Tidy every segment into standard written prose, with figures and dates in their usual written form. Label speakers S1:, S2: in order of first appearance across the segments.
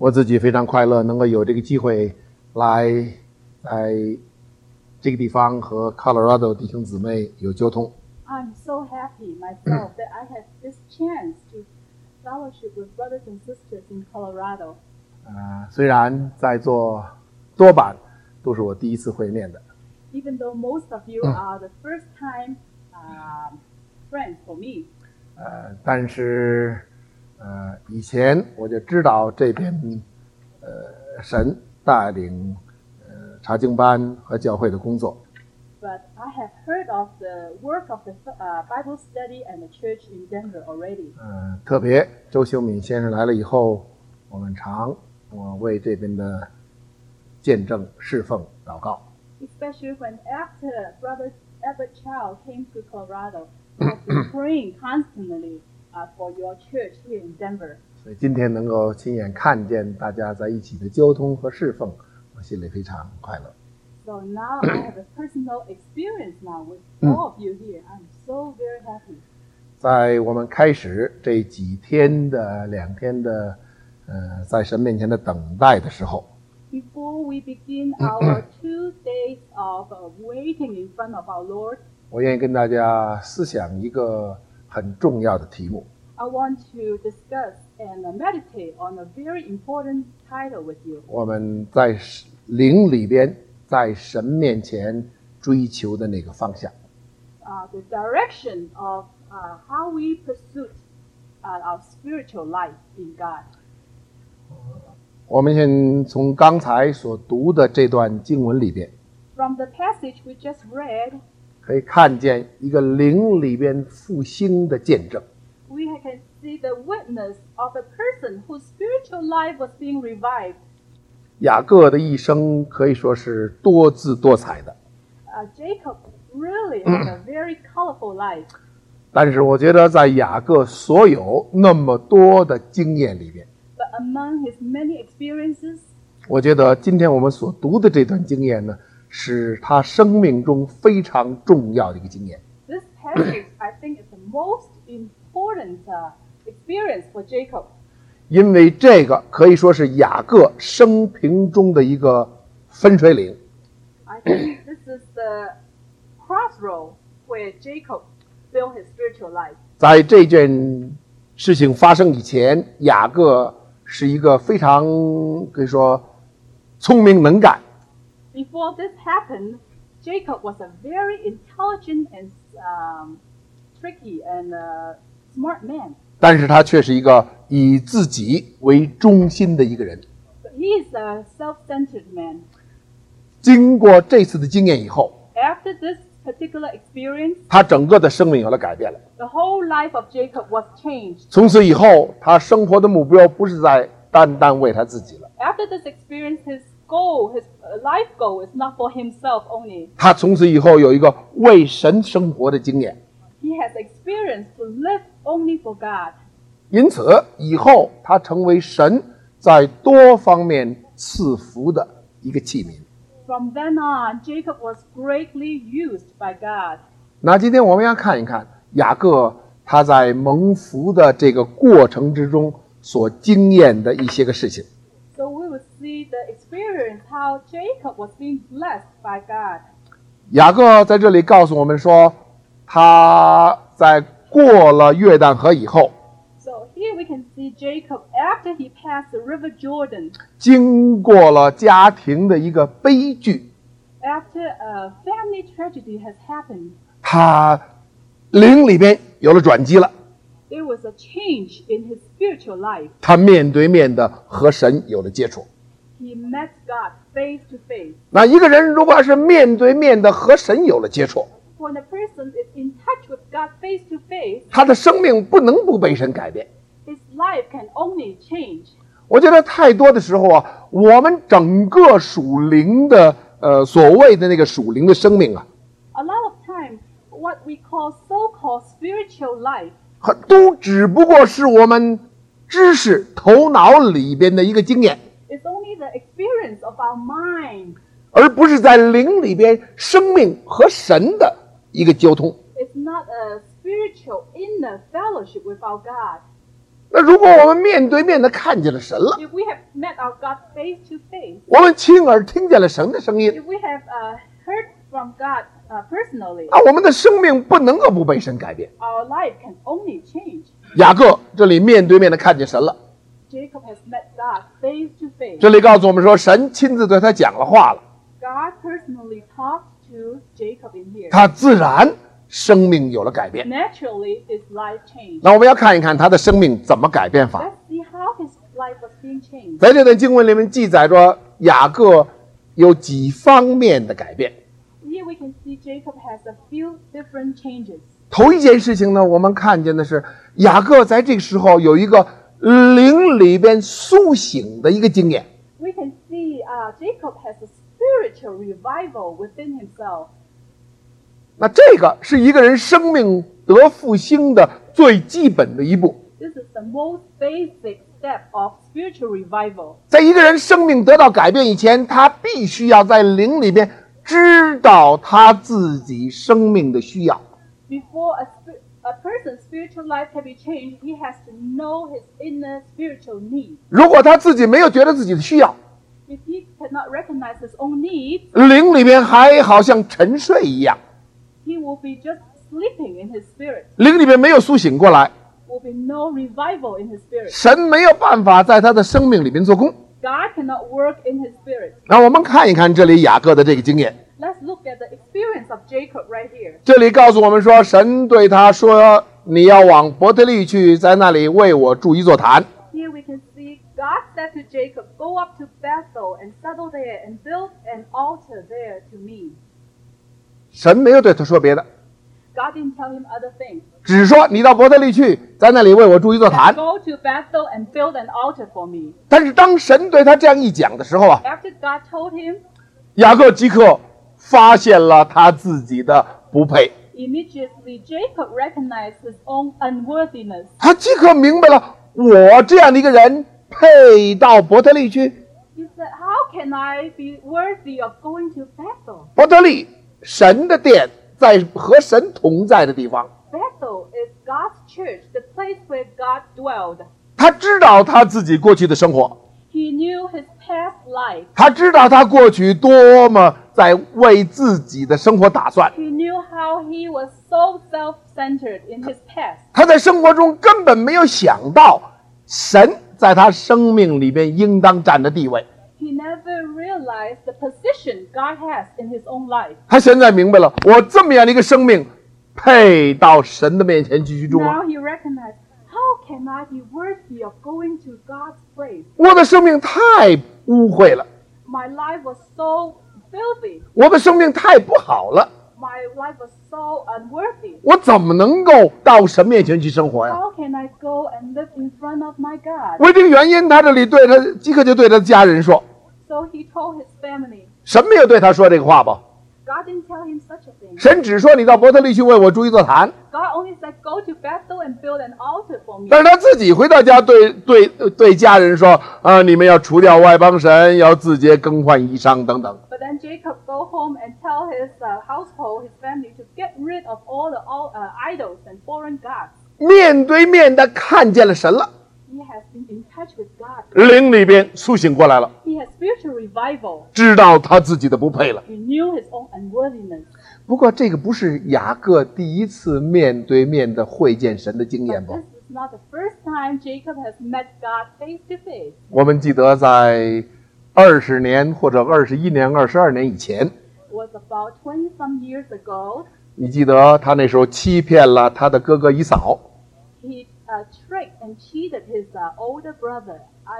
S1: 我自己非常快乐，能够有这个机会来在这个地方和 Colorado 弟兄姊妹有交通。
S2: I'm so happy myself that I have this chance to fellowship with brothers and sisters in Colorado.
S1: 虽然在座多半都是我第一次会面的，
S2: Even though most of you are the first time friends for me.
S1: 但是以前我就知道这边神带领查经班和教会的工作。
S2: But I have heard of the work of the Bible study and the church in Denver already.
S1: 特别周修敏先生来了以后，我们常为这边的见证侍奉祷告。
S2: Especially when after Brother Edward Chow came to Colorado, we have been praying constantly for your church here in Denver.
S1: 所以今天能够亲眼看见大家在一起的交通和侍奉，我心里非常快乐。
S2: So now I have a personal experience now with all of you here. I'm so very happy.
S1: 在我们开始这几天的2天的在神面前的等待的时候，
S2: Before we begin our 2 days of waiting in front of our Lord,
S1: 我愿意跟大家思想一个很重要的题目。
S2: I want to discuss and meditate on a very important title with you.
S1: 我们在灵里边，在神面前追求的那个方向。
S2: The direction of how we pursue our spiritual life in God.
S1: 我们先从刚才所读的这段经文里边，
S2: From the passage we just read,
S1: 可以看见一个灵里边复兴的见证。
S2: we can see the witness of a person whose spiritual life was being revived.
S1: 雅各的一生可以说是多姿多彩的，
S2: Jacob really had a very colorful life.
S1: 但是我觉得在雅各所有那么多的经验里边，
S2: But among his many experiences,
S1: 我觉得今天我们所读的这段经验呢，是他生命中非常重要的一个经验。
S2: this passage I think is the most important experience for Jacob.
S1: 因为这个可以说是雅各生平中的一个分水岭。
S2: I think this is the crossroad where Jacob built his spiritual life.
S1: 在这件事情发生以前，雅各是一个非常可以说聪明能干，
S2: Before this happened, Jacob was a very intelligent and tricky and smart man.
S1: 但是他却是一个以自己为中心的一个人。
S2: But he is a self-centered man.
S1: 经过这次的经验以后，
S2: After this particular experience,
S1: 他整个的生命有了改变了。
S2: the whole life of Jacob was changed.
S1: 从此以后，他生活的目标不是在单单为他自己了，
S2: After this experience, his goal, his life goal is not for himself only.
S1: 他从此以后有一个为神生活的经验。
S2: He has experienced to live only for God.
S1: 因此，以后他成为神在多方面赐福的一个器皿。
S2: From then on, Jacob was greatly used by God.
S1: 那今天我们要看一看雅各他在蒙福的这个过程之中所经验的一些个事情。
S2: So we will see the experience how Jacob was being blessed by God.
S1: 雅各在这里告诉我们说，他在过了约旦河以后，
S2: So here we can see Jacob after he passed the river Jordan,
S1: 经过了家庭的一个悲剧，
S2: after a family tragedy has happened,
S1: 他灵里边有了转机了，
S2: there was a change in his spiritual life.
S1: 他面对面的和神有了接触。
S2: He met God face to face.
S1: 那一个人如果是面对面的和神有了接触，
S2: When a person is in touch with God face to face,
S1: 他的生命不能不被神改变。
S2: his life can only change.
S1: 我觉得太多的时候啊，我们整个属灵的所谓的那个属灵的生命啊，
S2: A lot of time, what we call so-called spiritual life,
S1: 都只不过是我们知识头脑里边的一个经验，
S2: is only the experience of our mind.
S1: 而不是在灵里边生命和神的一个交通。
S2: It's not a spiritual inner fellowship with our God.
S1: 那如果我们面对面的看见了神了，
S2: If we have met our God face to face,
S1: 我们亲耳听见了神的声音，
S2: if we have heard from God personally,
S1: 我们的生命不能够不被神改变。
S2: our life can only change.
S1: 雅各这里面对面的看见神了，
S2: Jacob has met God face to face.
S1: 这里告诉我们说，神亲自对他讲了话了，
S2: God personally talked to Jacob in here.
S1: 他自然生命有了改变。
S2: Naturally, his life changed.
S1: 那我们要看一看他的生命怎么改变法。
S2: Let's see how his life was being changed.
S1: 在这段经文里面记载着雅各有几方面的改变。
S2: Here we can see Jacob has a few different changes.
S1: 头一件事情呢，我们看见的是雅各在这个时候有一个灵里边苏醒的一个经验。
S2: We can see Jacob has a spiritual revival within himself.
S1: 那这个是一个人生命得复兴的最基本的一步。
S2: This is the most basic step of spiritual revival.
S1: 在一个人生命得到改变以前，他必须要在灵里边知道他自己生命的需要。
S2: Before a person's spiritual life can be changed, he has to know his inner spiritual needs.
S1: 如果他自己没有觉得自己的需要，
S2: If he cannot recognize his own needs,
S1: 灵里边还好像沉睡一样，
S2: he will be just sleeping in his spirit.
S1: 灵里边没有苏醒过来，
S2: Will be no revival in his spirit.
S1: 神没有办法在他的生命里边做工。
S2: God cannot work in his spirit.
S1: 那我们看一看这里雅各的这个经验。
S2: Let's look at the experience of Jacob right here.
S1: 这里告诉我们说，神对他说：“你要往伯特利去，在那里为我筑一座坛。”
S2: Here we can see God said to Jacob, "Go up to Bethel and settle there and build an altar there to me."
S1: 神没有对他说别的，
S2: God didn't tell him other things.
S1: 只说你到伯特利去，在那里为我筑一座
S2: Just
S1: 坛。
S2: go to Bethel and build an altar for me.
S1: 但是当神对他这样一讲的时候啊，
S2: After God told him,
S1: 雅各即刻发现了他自己的不配，
S2: immediately Jacob recognized his own unworthiness.
S1: 他即刻明白了，我这样的一个人配到伯特利去。
S2: He said, "How can I be worthy of going to Bethel?
S1: 伯特利，神的殿，在和神同在的地方。
S2: Bethel is God's church, the place where God dwelled."
S1: 他知道他自己过去的生活，
S2: He knew his past life.
S1: 他知道他过去多么在为自己的生活打算。
S2: He knew how he was so self-centered in his past.
S1: 他在生活中根本没有想到神在他生命里边应当占的地位。
S2: He never realized the position God has in his own life.
S1: 他现在明白了，我这么样的一个生命，配到神的面前去居住吗？
S2: Now he recognized, how can I be worthy of going to God's place?
S1: 我的生命太污秽了，
S2: My life was so filthy.
S1: 我的生命太不好了，
S2: My life was so unworthy.
S1: 我怎么能够到神面前去生活呀？
S2: How can I go and live in front of my God?
S1: 为这个原因，他这里对他即刻就对他的家人说，
S2: So he told his family.
S1: 神没有对他说这个话吧？
S2: God didn't tell him such a thing.
S1: 神只说你到伯特利去为我筑一座坛，
S2: God only said, go to Bethel and build an altar for me.
S1: 但是他自己回到家对家人说啊，你们要除掉外邦神，要自洁更换衣裳等等。
S2: But then Jacob go home and tell his household, his family, to get rid of all the idols and foreign gods.
S1: 面对面的看见了神了，
S2: He has been in touch with God.
S1: 灵里边苏醒过来了，
S2: He has spiritual revival.
S1: 知道他自己的不配了。
S2: He knew his own unworthiness.
S1: 不过这个不是雅各第一次面对面的会见神的经验
S2: But
S1: 吧？
S2: this is not the first time Jacob has met God face to face.
S1: 我们记得在20年或者21年、22年以前，
S2: It was about 20 some years ago.
S1: 你记得他那时候欺骗了他的哥哥以扫，
S2: He tricked and cheated his older brother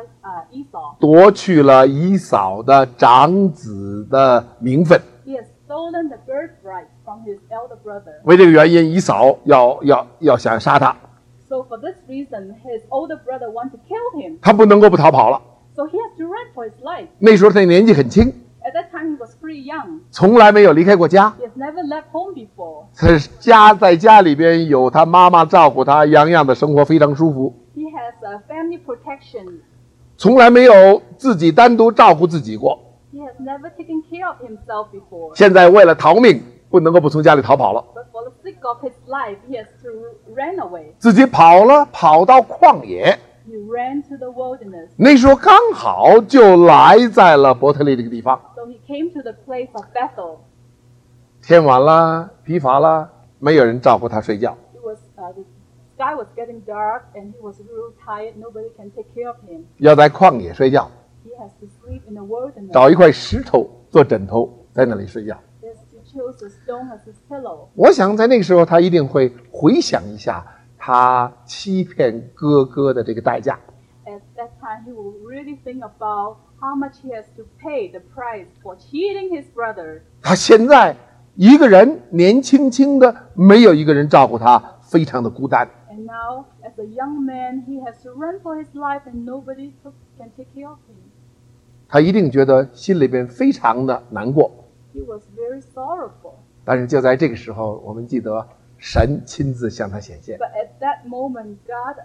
S2: Esau.
S1: 夺去了以扫的长子的名分。
S2: He has stolen the birthright from his elder brother.
S1: 为这个原因，以扫要想杀他，
S2: So for this reason, his older brother wants to kill him.
S1: 他不能够不逃跑了。
S2: So he has to run for his life.
S1: 那时候他年纪很轻，
S2: At that time, he was pretty young.
S1: 从来没有离开过家。
S2: He has never left home before.
S1: 在家里边有他妈妈照顾他，样样的生活非常舒服，
S2: He has family protection.
S1: 从来没有自己单独照顾自己过。
S2: He has never taken care of himself before.
S1: 现在为了逃命，不能够不从家里逃跑了。
S2: But for the sake of his life, he has to ran away.
S1: 自己跑到旷野。
S2: He ran to the wilderness.
S1: 那时候刚好就来在了伯特利这个地方。
S2: So he came to the place of Bethel.
S1: 天晚了，疲乏了，没有人照顾他睡觉。
S2: It was the sky was getting dark and he was real tired. Nobody can take care of him.
S1: 要在旷野睡觉，
S2: He has to sleep in the wilderness.
S1: 找一块石头做枕头，在那里睡觉。
S2: He has to choose a stone as his pillow.
S1: 我想在那个时候，他一定会回想一下他欺骗哥哥的这个代价。
S2: At that time, he will really think about how much he has to pay the price for cheating his brother.
S1: 他现在一个人年轻轻的，没有一个人照顾他，非常的孤单。
S2: And now, as a young man, he has to run for his life and nobody can take care of him.
S1: 他一定觉得心里边非常的难过。
S2: He was very sorrowful.
S1: 但是就在这个时候，我们记得神亲自向他显现。
S2: But at that moment, God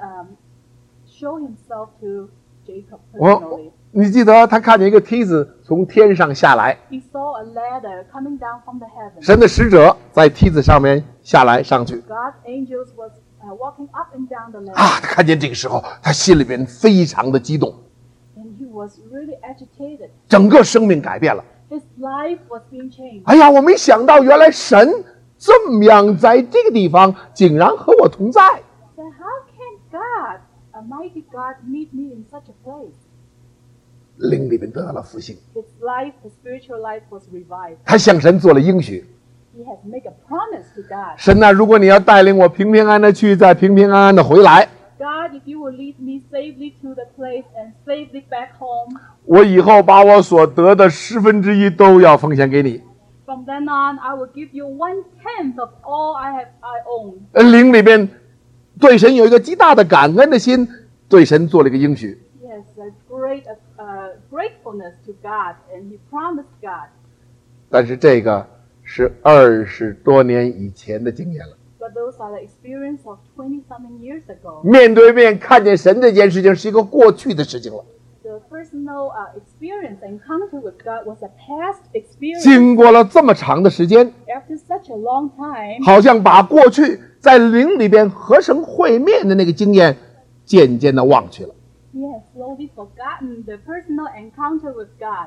S2: showed himself to Jacob
S1: 我
S2: personally.
S1: 你记得他看见一个梯子从天上下来，
S2: He saw a ladder coming down from the heavens.
S1: 神的使者在梯子上面下来上去。
S2: God's angels was walking up and down the ladder.
S1: 啊，他看见这个时候，他心里边非常的激动，
S2: And he was really agitated.
S1: 整个生命改变了。
S2: His life was being changed.
S1: 哎呀，我没想到原来神这么样在这个地方竟然和我同在。
S2: So how can God, a mighty God, meet me in such a place?
S1: 灵里边得到了复兴，
S2: His life, his spiritual life was revived.
S1: 他向神做了应许。
S2: He has made a promise to God.
S1: 神呐、如果你要带领我平平安安的去，再平平安安的回来，
S2: God, if you will lead me safely to the place and safely back home,
S1: 我以后把我所得的1/10都要奉献给你。
S2: from then on, I will give you 1/10 of all I own.
S1: 灵里边对神有一个极大的感恩的心，对神做了一个应许。
S2: He has a great gratefulness to God, and he promised God.
S1: 但是这个是20多年以前的经验了。
S2: But those are the experience of 20-something years ago.
S1: 面对面看见神这件事情是一个过去的事情了。
S2: The personal experience, encounter with God was a past experience.
S1: 经过了这么长的时间，
S2: After such a long time,
S1: 好像把过去在灵里边和神会面的那个经验渐渐的忘去了。
S2: he has slowly forgotten the personal encounter with God.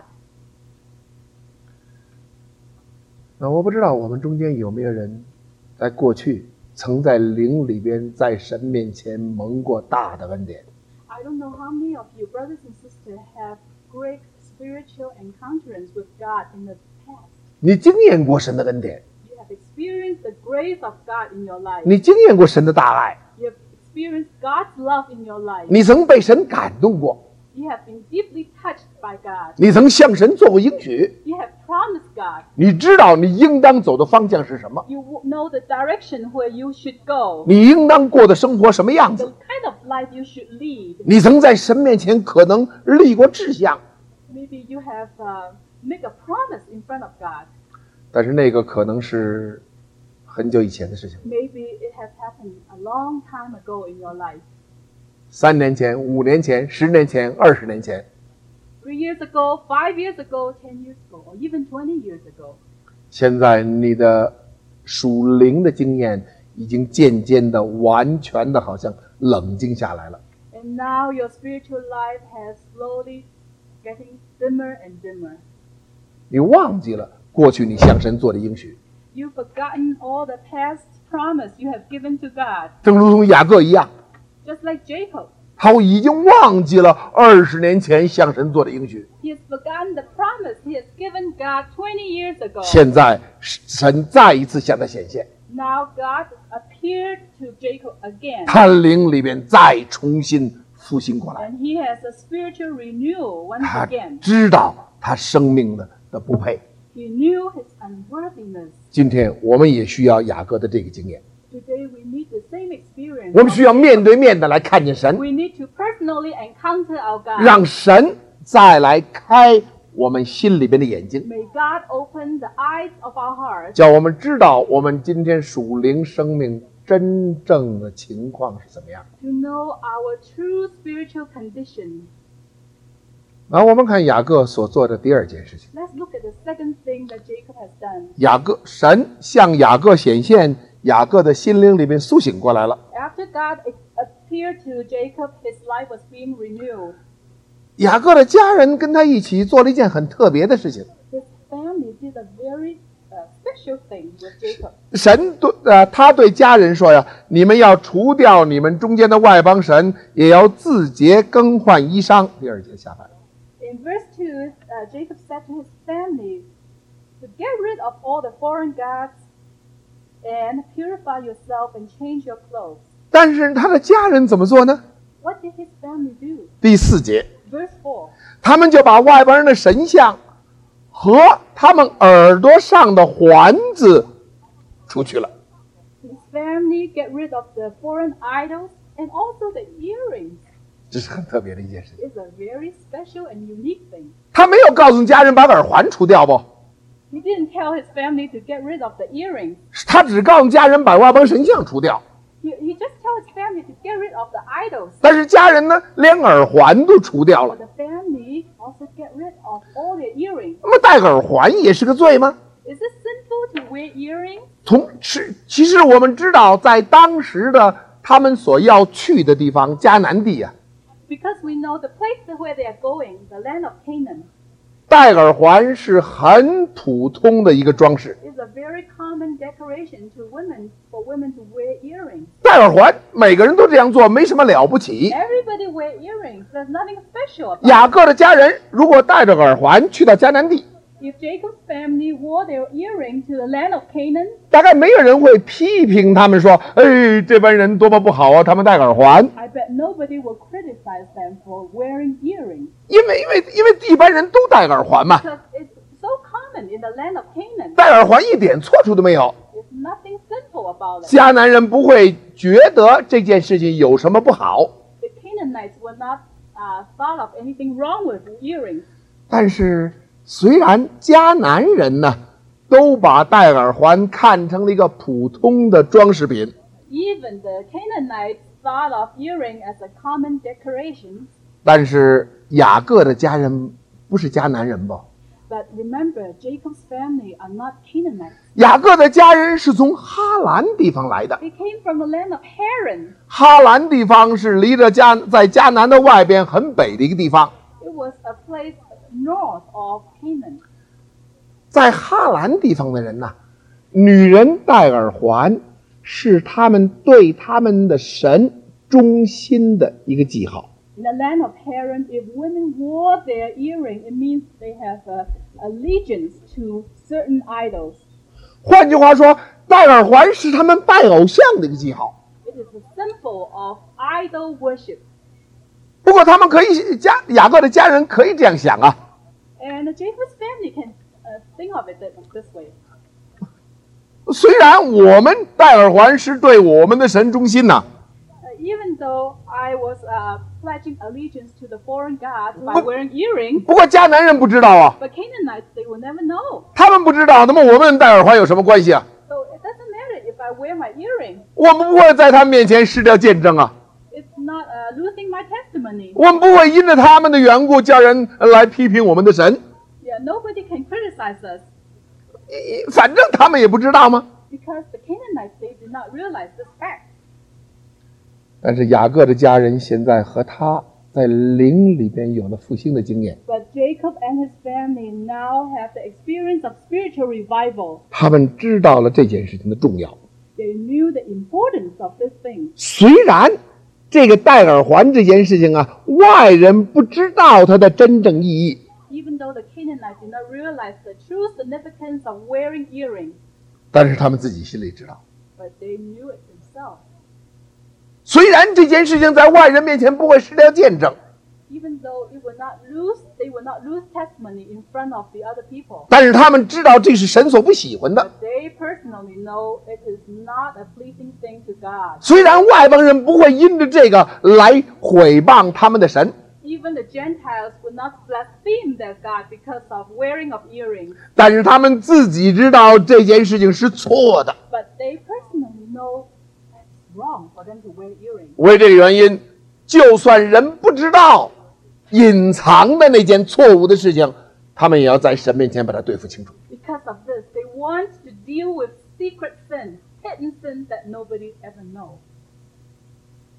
S1: 那我不知道我们中间有没有人在过去曾在灵里边在神面前蒙过大的恩典。
S2: I don't know how many of you, brothers and sisters, have great spiritual encounters with God in the past.
S1: 你经验过神的恩典，
S2: You have experienced the grace of God in your life.
S1: 你经验过神的大爱，
S2: You have experienced God's love in your life.
S1: 你曾被神感动过，
S2: You have been deeply touched by God.
S1: 你曾向神做过应许，
S2: You have promised God.
S1: 你知道你应当走的方向是什么，
S2: You know the direction where you should go.
S1: 你应当过的生活什么样
S2: The
S1: 子。
S2: kind of life you should lead.
S1: 你曾在神面前可能立过志向，
S2: Maybe you have made a promise in front of God.
S1: 但是那个可能是很久以前的事情。
S2: Maybe it has happened a long time ago in your life.
S1: 3年前、5年前、10年前、20年前，
S2: 3 years ago, 5 years ago, 10 years ago, or even 20 years ago.
S1: 现在你的属灵的经验已经渐渐的、完全的，好像冷静下来了。
S2: And now your spiritual life has slowly getting dimmer and dimmer.
S1: 你忘记了过去你向神做的应许，
S2: You've forgotten all the past promise you have given to God.
S1: 正如同雅各一样，
S2: Just like Jacob.
S1: 他已经忘记了20年前向神做的应许。
S2: He has forgotten the promise he has given God 20 years ago.
S1: 现在神再一次向他显现，
S2: Now God appeared to Jacob again.
S1: 他灵里边再重新复兴过来，
S2: And he has a spiritual renewal once
S1: 他
S2: again.
S1: 知道他生命的不配。
S2: He knew his unworthiness.
S1: 今天我们也需要雅各的这个经验，
S2: Today we need the same experience.
S1: 我们需要面对面的来看见神，
S2: We need to personally encounter our God.
S1: 让神再来开我们心里边的眼睛，
S2: May God open the eyes of our hearts
S1: 叫我们知道我们今天属灵生命真正的情况是怎么样。
S2: to know our true spiritual condition.
S1: 我们看雅各所做的第二件事情，
S2: Let's look at the second thing that Jacob has done.
S1: 神向雅各显现，雅各的心灵里面苏醒过来了。
S2: after God appeared to Jacob, his life was being renewed.
S1: 雅各的家人跟他一起做了一件很特别的事情。
S2: His family did a very special thing with Jacob.
S1: 神他对家人说呀：“你们要除掉你们中间的外邦神，也要自洁更换衣裳。”第2节下半。
S2: In verse 2, Jacob said to his family to get rid of all the foreign gods and purify yourself and change your clothes.
S1: 但是他的家人怎么做呢？
S2: What did his family do?
S1: 第4节，
S2: Verse 4.
S1: 他们就把外邦人的神像和他们耳朵上的环子除去了。
S2: His family get rid of the foreign idols and also the earrings.
S1: 这是很特别的一件事情。
S2: It's a very special and unique thing.
S1: 他没有告诉家人把耳环除掉不？
S2: He didn't tell his family to get rid of the earrings.
S1: 他只告诉家人把外邦神像除掉。
S2: He just told his family to get rid of the idols.
S1: 但是家人呢，连耳环都除掉
S2: But
S1: 了。
S2: the family also get rid of all their earrings.
S1: 那么戴耳环也是个罪吗？
S2: Is it sinful to wear earrings?
S1: 其实我们知道，在当时的他们所要去的地方迦南地啊，
S2: Because we know the place where they are going, the land of Canaan,
S1: 戴耳环是很普通的一个装饰。
S2: is a very common decoration to women, for women to wear earrings.
S1: 戴耳环每个人都这样做，没什么了不起。
S2: Everybody wear earrings. There's nothing special about
S1: 雅
S2: it.
S1: 各的家人如果戴着耳环去到迦南地，
S2: If Jacob's family wore their earring to the land of Canaan,
S1: 大概没有人会批评他们说：“哎，这帮人多么不好啊！他们戴耳环。
S2: I bet nobody will criticize them for wearing earrings. ”
S1: 因为一般人都戴耳环嘛，
S2: Because it's so common in the land of Canaan.
S1: 戴耳环一点错处都没有。
S2: There's nothing sinful about it.
S1: 迦南人不会觉得这件事情有什么不好，
S2: The Canaanites were not thought of anything wrong with earrings.
S1: 但是虽然迦南人呢都把戴耳环看成了一个普通的装饰品，
S2: Even the Canaanites thought of earring as a common decoration.
S1: 但是雅各的家人不是迦南人吧？
S2: But remember, Jacob's family are not Canaanites.
S1: 雅各的家人是从哈兰地方来的，
S2: They came from the land of Haran.
S1: 哈兰地方是离着在迦南的外边很北的一个地方。
S2: It was a place north of Canaan.
S1: 在哈兰地方的人呐，女人戴耳环是他们对他们的神忠心的一个记号。
S2: In the land of Haran, if women wore their earring, it means they have allegiance to certain idols.
S1: 换句话说，戴耳环是他们拜偶像的一个记号。
S2: It is a symbol of idol worship.
S1: 不过他们可以雅各的家人可以这样想啊，
S2: And Jacob's family can think of it this way.
S1: 虽然我们戴耳环是对我们的神忠心呐、
S2: Even though I was pledging allegiance to the foreign gods by wearing earrings,
S1: 不过迦南人不知道啊，
S2: but Canaanites, they will never know.
S1: 他们不知道，那么我们戴耳环有什么关系啊？
S2: So it doesn't matter if I wear my earring.
S1: 我们不会在他们面前失掉见证啊，
S2: It's not losing my testimony.
S1: 我们不会因着他们的缘故叫人来批评我们的神。
S2: Yeah, nobody can criticize us
S1: 反正他们也不知道吗？
S2: because the Canaanites, they did not realize this fact.
S1: 但是雅各的家人现在和他在灵里边有了复兴的经验，
S2: But Jacob and his family now have the experience of spiritual revival.
S1: 他们知道了这件事情的重要。
S2: They knew the importance of this thing.
S1: 虽然这个戴耳环这件事情啊，外人不知道它的真正意义，
S2: Even though the Canaanites did not realize the true significance of wearing earrings,
S1: 但是他们自己心里知道。
S2: but they knew it themselves.
S1: 虽然这件事情在外人面前不会失掉见证，
S2: Even though they will not lose testimony in front of the other people.
S1: 但是他们知道这是神所不喜欢的。
S2: But they personally know it is not a pleasing thing to God.
S1: 虽然外邦人不会因着这个来毁谤他们的神，
S2: Even the Gentiles would not blaspheme their God because of wearing of earrings.
S1: 但是他们自己知道这件事情是错的。
S2: But they personally know it's wrong for them to wear earrings.
S1: 为这个原因，就算人不知道隐藏的那件错误的事情，他们也要在神面前把它对付清楚。
S2: Because of this, they want to deal with secret sin, hidden sin that nobody ever knows.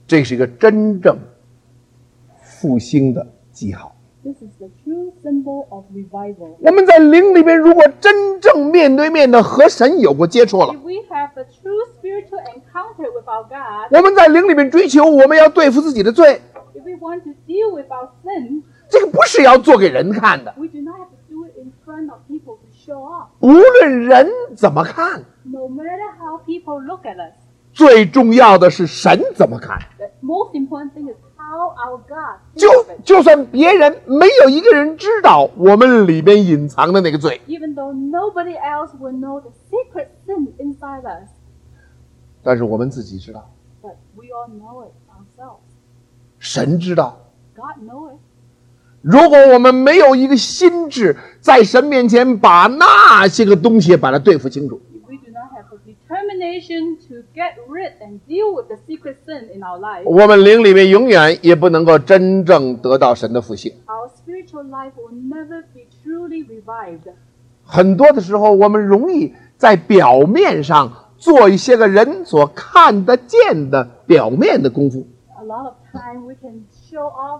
S1: 这是一个真正复兴的记号。
S2: This is the true symbol of revival.
S1: 我们在灵里边，如果真正面对面的和神有过接触了，
S2: If we have a true spiritual encounter with our God,
S1: 我们在灵里边追求，我们要对付自己的罪，
S2: if we want to deal with our sin,
S1: 这个不是要做给人看的。
S2: we do not have to do it in front of people to show off.
S1: 无论人怎么看，
S2: No matter how people look at us,
S1: 最重要的是神怎么看。
S2: the most important thing is how our God thinks of it.
S1: 就算别人没有一个人知道我们里边隐藏的那个罪，
S2: Even though nobody else will know the secret sin inside us,
S1: 但是我们自己知道，
S2: but we all know it ourselves.
S1: 神知道。
S2: God knows it.
S1: 如果我们没有一个心智，在神面前把那些个东西把它对付清楚，
S2: If we do not have a determination to get rid and deal with the secret sin in our life,
S1: 我们灵里面永远也不能够真正得到神的复兴。
S2: our spiritual life will never be truly revived.
S1: 很多的时候，我们容易在表面上做一些个人所看得见的表面的功夫，
S2: A lot of time we can show off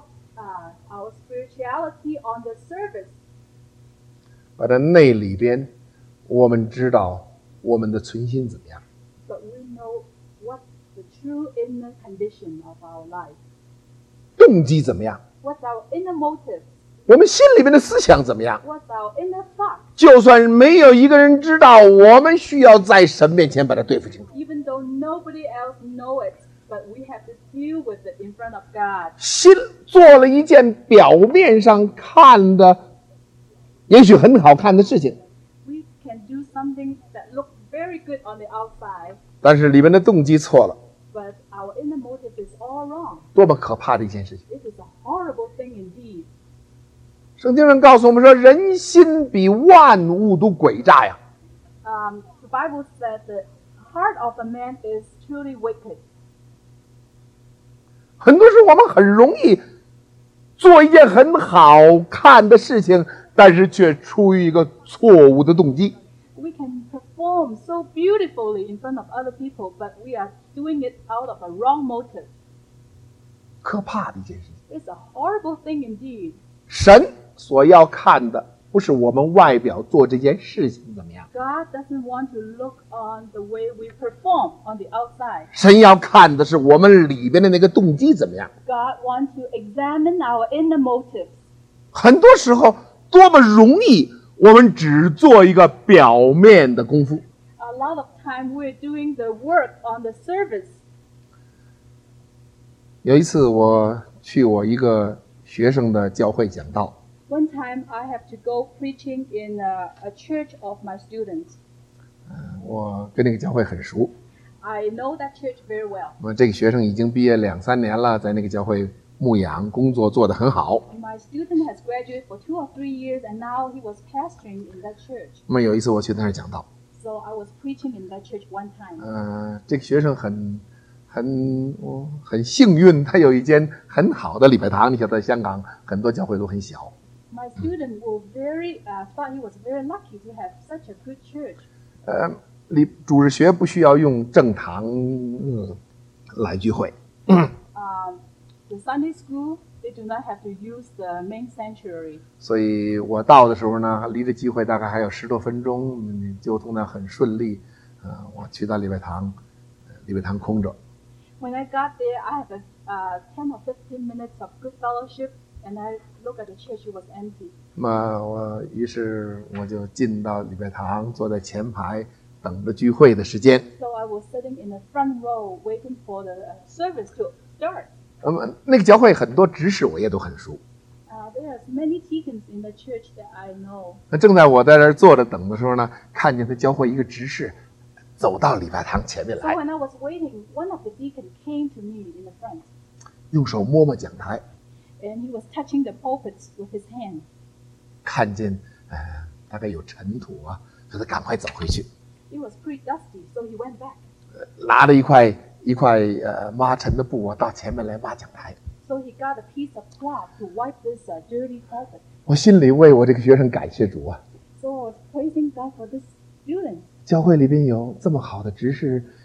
S2: our spirituality on the surface,
S1: 把它内里边，我们知道我们的存心怎么样，
S2: but we know what's the true inner condition of our life.
S1: 动机怎么样，
S2: What's our inner motive?
S1: 我们心里面的思想怎么样。
S2: What's our inner thought?
S1: 就算没有一个人知道，我们需要在神面前把它对付清楚。
S2: Even though nobody else know it, but we have to deal with it in front of God.
S1: 心做了一件表面上看的，也许很好看的事情，
S2: We can do something that looks very good on the outside,
S1: 但是里面的动机错了，
S2: but our inner motive is all wrong.
S1: 多么可怕的一件事情！
S2: It is a horrible thing indeed.
S1: 圣经上告诉我们说，人心比万物都诡诈呀。
S2: The Bible said the heart of a man is truly wicked.
S1: 很多时候我们很容易做一件很好看的事情，但是却出于一个错误的动机。
S2: We can perform so beautifully in front of other people, but we are doing it out of a wrong motive.
S1: 可怕的一件事情。
S2: It's a horrible thing indeed.
S1: 神所要看的不是我们外表做这件事情怎么样，
S2: God doesn't want to look on the way we perform on the outside.
S1: 神要看的是我们里边的那个动机怎么样。
S2: God wants to examine our inner motives.
S1: 很多时候多么容易，我们只做一个表面的功夫。
S2: A lot of time we're doing the work on the surface.
S1: 有一次我去我一个学生的教会讲道，
S2: One time I have to go preaching in a church of my students.
S1: 我跟那个教会很熟。
S2: I know that church very well.
S1: 那么这个学生已经毕业2-3年了，在那个教会牧养工作做得很好。
S2: My student has graduated for 2 or 3 years, and now he was pastoring in that church.
S1: 那么有一次我去那儿讲道，
S2: So I was preaching in that church one time.
S1: 这个学生很幸运，他有一间很好的礼拜堂。你晓得，香港很多教会都很小。
S2: My student thought he was very lucky to have such a good church.
S1: 主日学不需要用正堂来聚会，
S2: The Sunday school, they do not have to use the main sanctuary.
S1: 所以我到的时候呢，离着聚会大概还有10多分钟，交通呢很顺利。我去到礼拜堂，礼拜堂空着。
S2: When I got there, I have 10 or 15 minutes of good fellowship, and I look at the church, it was empty.
S1: 那么于是我就进到礼拜堂，坐在前排，等着聚会的时间。
S2: So I was sitting in the front row waiting for the service to start.
S1: 那么那个教会很多执事我也都很熟。
S2: There are many deacons in the church that I know.
S1: 那正在我在这儿坐着等的时候呢，看见他教会一个执事走到礼拜堂前面
S2: So
S1: 来，
S2: when I was waiting, one of the deacons came to me in the front,
S1: 用手摸摸讲台，
S2: and he was touching the pulpits with his hand.
S1: 看见大概有尘土啊，所以他赶快走回去，
S2: It was pretty dusty, so he went back.
S1: 拿了一块抹尘的布啊，到前面来抹讲台。
S2: So he got a piece of cloth to wipe this dirty pulpit.
S1: 我心里为我这个学生感谢主啊！
S2: So I was praising God for this student.
S1: 教会里边有这么好的执事，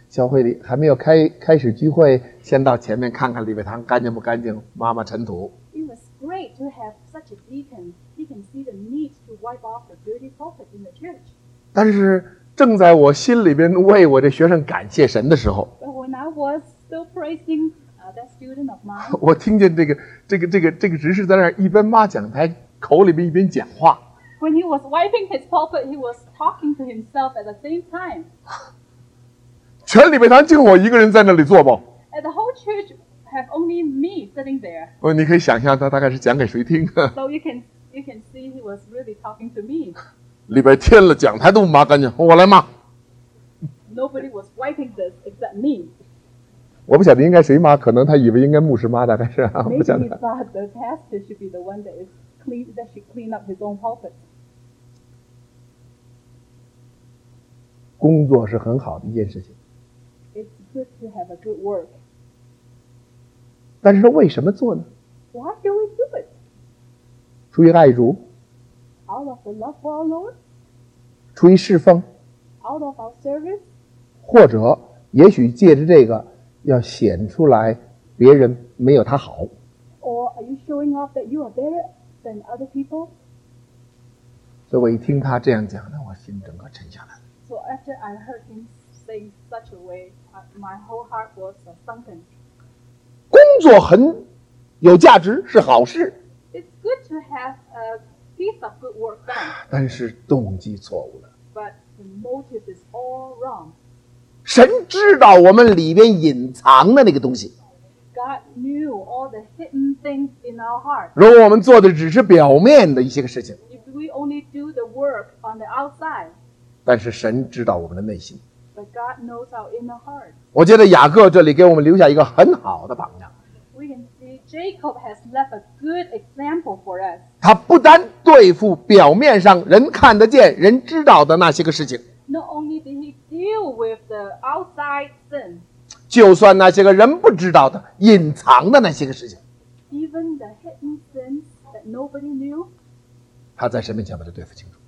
S1: 教会里还没有开始聚会，先到前面看看礼拜堂干净不干净，抹抹尘土。
S2: It was great to have such a deacon. He can see the need to wipe off the dirty pulpit in the church.
S1: 但是正在我心里边为我这学生感谢神的时候，
S2: But when I was still praising that student of mine,
S1: 我听见这个执事在那儿一边抹讲台，口里边一边讲话。
S2: when he was wiping his pulpit, he was talking to himself at the same time.
S1: 全礼拜堂就我一个人在那里做吧。
S2: And the whole church have only me sitting there.
S1: 你可以想象他大概是讲给谁听。
S2: So you can see he was really talking to me.
S1: 礼拜天了，讲台都不抹干净，我来抹。
S2: Nobody was wiping this except me.
S1: 我不晓得应该谁抹，可能他以为应该牧师抹，大概是我不
S2: Maybe
S1: 晓
S2: he
S1: 得。
S2: thought the pastor should be the one that should clean up his own pulpit.
S1: 工作是很好的一件事情，
S2: It's good to have a good work.
S1: 但是为什么做呢？
S2: Why do we do it?
S1: 出于爱主，
S2: Out of the love for our Lord?
S1: 出于侍奉，
S2: Out of our service?
S1: 或者也许借着这个要显出来别人没有他好。
S2: Or are you showing off that you are better than other people?
S1: 所以我一听他这样讲呢，我心整个沉下来了。
S2: So after I heard him saying such a way, my whole heart was sunken.
S1: 工作很有价值，是好事，
S2: It's good to have a piece of good work done,
S1: 但是动机错误了。
S2: but the motive is all wrong.
S1: 神知道我们里边隐藏的那个东西，
S2: God knew all the hidden things in our heart.
S1: 如果我们做的只是表面的一些个事情，
S2: If we only do the work on the outside,
S1: 但是神知道我们的内心。
S2: but God knows our inner heart.
S1: 我觉得雅各这里给我们留下一个很好的榜样。
S2: We can see Jacob has left a good example for us.
S1: 他不单对付表面上人看得见、人知道的那些个事情，
S2: Not only did he deal with the outside sin,
S1: 就算那些个人不知道的、隐藏的那些个事情，
S2: even the hidden sins that nobody knew,
S1: 他在神面前把它对付清楚。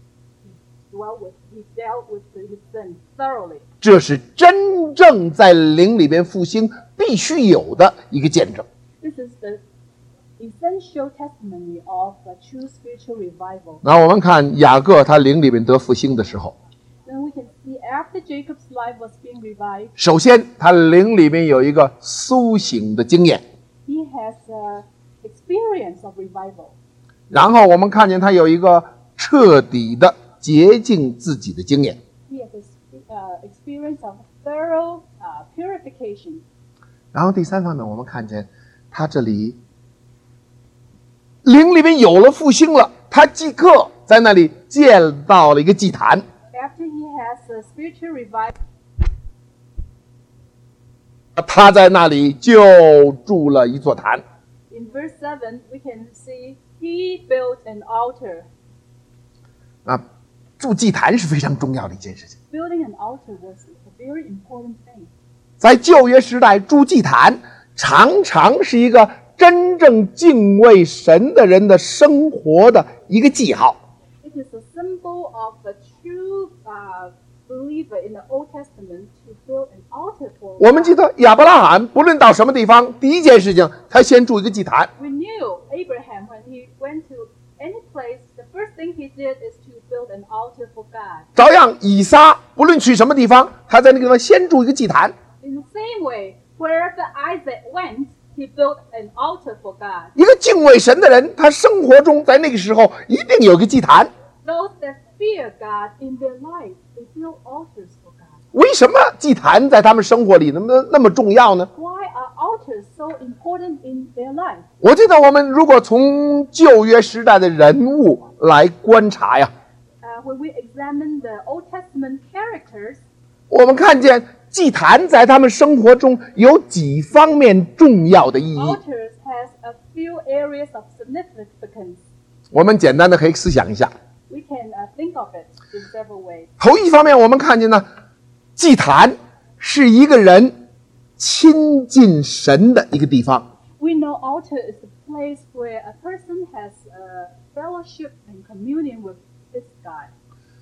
S2: he dealt with his sin thoroughly.
S1: 这是真正在灵里边复兴必须有的一个见证。
S2: This is the essential testimony of a true spiritual revival.
S1: 那我们看雅各他灵里边得复兴的时候，
S2: Then we can see after Jacob's life was being revived,
S1: 首先他灵里边有一个苏醒的经验，
S2: he has an experience of revival.
S1: 然后我们看见他有一个彻底的洁净自己的经验。
S2: He has an experience of thorough purification.
S1: 然后第三方面，我们看见他这里灵里边有了复兴了，他即刻在那里建造了一个祭坛。
S2: After he has a spiritual revival,
S1: 他在那里就筑了一座坛。
S2: in verse 7, we can see he built an altar.
S1: 啊，筑祭坛是非常重要的一件事情。
S2: Building an altar was a very important thing.
S1: 在旧约时代，筑祭坛常常是一个真正敬畏神的人的生活的一个记号。
S2: It is a symbol of a true believer in the Old Testament to build an altar for
S1: 我们记得亚伯拉罕不论到什么地方，第一件事情他先筑一个祭坛。
S2: We knew Abraham, when he went to any place, the first thing he did is to build an altar for God.
S1: 照样，以撒不论去什么地方，他在那个地方先筑一个祭坛。
S2: In the same way, wherever Isaac went, he built an altar for God.
S1: 一个敬畏神的人，他生活中在那个时候一定有一个祭坛。
S2: Those that fear God in their life, they build altars for God.
S1: 为什么祭坛在他们生活里那么重要呢？
S2: Why are altars so important in their life?
S1: 我记得我们如果从旧约时代的人物来观察呀，
S2: When we examine the Old Testament characters,
S1: 我们看见祭坛在他们生活中有几方面重要的意义。
S2: altars has a few areas of significance.
S1: 我们简单的可以思想一下。
S2: We can think of it in several ways.
S1: 头一方面，我们看见呢，祭坛是一个人亲近神的一个地方。
S2: We know altar is the place where a person has fellowship and communion with this God.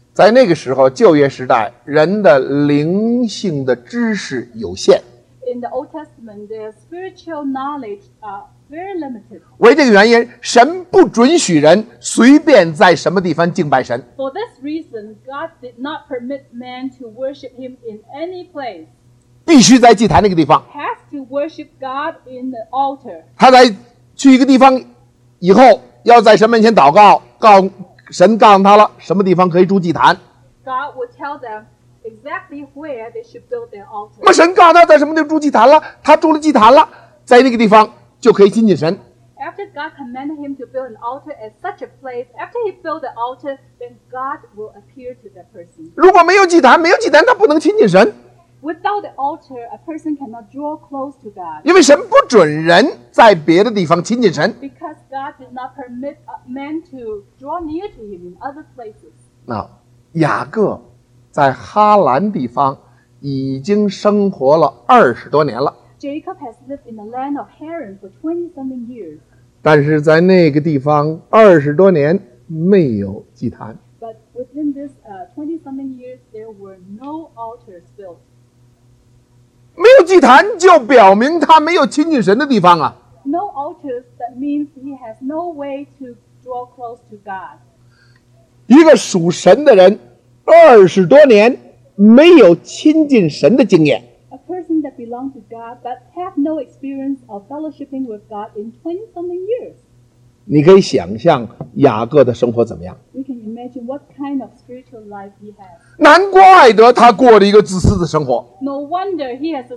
S1: 在那个时候，旧约时代，人的灵性的知识有限。
S2: In the Old Testament, their spiritual knowledge are very limited.
S1: 为这个原因，神不准许人随便在什么地方敬拜神。
S2: For this reason, God did not permit man to worship him in any place.
S1: 必须在祭坛那个地方。
S2: Has to worship God in the altar.
S1: 他在去一个地方以后，要在神面前祷告，神告诉他了什么地方可以筑祭坛。
S2: God would tell them exactly where they should build their
S1: 那么
S2: altar.
S1: 神告诉他在什么地方筑祭坛了，他筑了祭坛了，在那个地方就可以亲近神。
S2: After God commanded him to build an altar at such a place, after he built the altar, then God will appear to that person.
S1: 如果没有祭坛，他不能亲近神，
S2: Without the altar, a person cannot draw close to God
S1: 因为神不准人在别的地方亲近神。
S2: because God did not permit man to draw near to him in other places.
S1: 那雅各在哈兰地方已经生活了20多年了，
S2: Jacob has lived in the land of Haran for 20-something years,
S1: 但是在那个地方20多年没有祭坛。
S2: but within this 20-something years, there were no altars built.
S1: 没有祭坛就表明他没有亲近神的地方啊。
S2: No altars, that means he has no way to draw close to God.
S1: 一个属神的人20多年没有亲近神的经验，
S2: A person that belongs to God but have no experience of fellowshipping with God in 20-something years.
S1: 你可以想象雅各的生活怎么样？
S2: We can imagine what kind of spiritual life he has.
S1: 难怪得他过了一个自私的生活，
S2: No wonder he has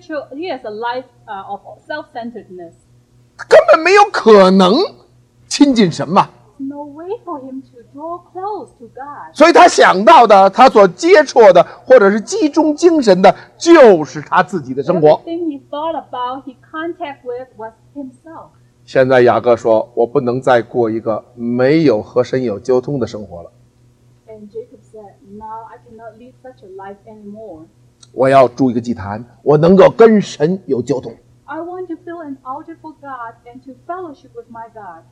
S2: a life of self-centeredness.
S1: 根本没有可能亲近神嘛。
S2: There's no way for him to draw close to God.
S1: 所以他想到的，他所接触的，或者是集中精神的，就是他自己的生活。
S2: Everything he thought about, he contact with was himself.
S1: 现在雅各说：“我不能再过一个没有和神有交通的生活了，
S2: And Jacob said, "Now I cannot lead such a life anymore.
S1: 我要筑一个祭坛，我能够跟神有交通。”
S2: I want to build an altar for God and to fellowship with my God.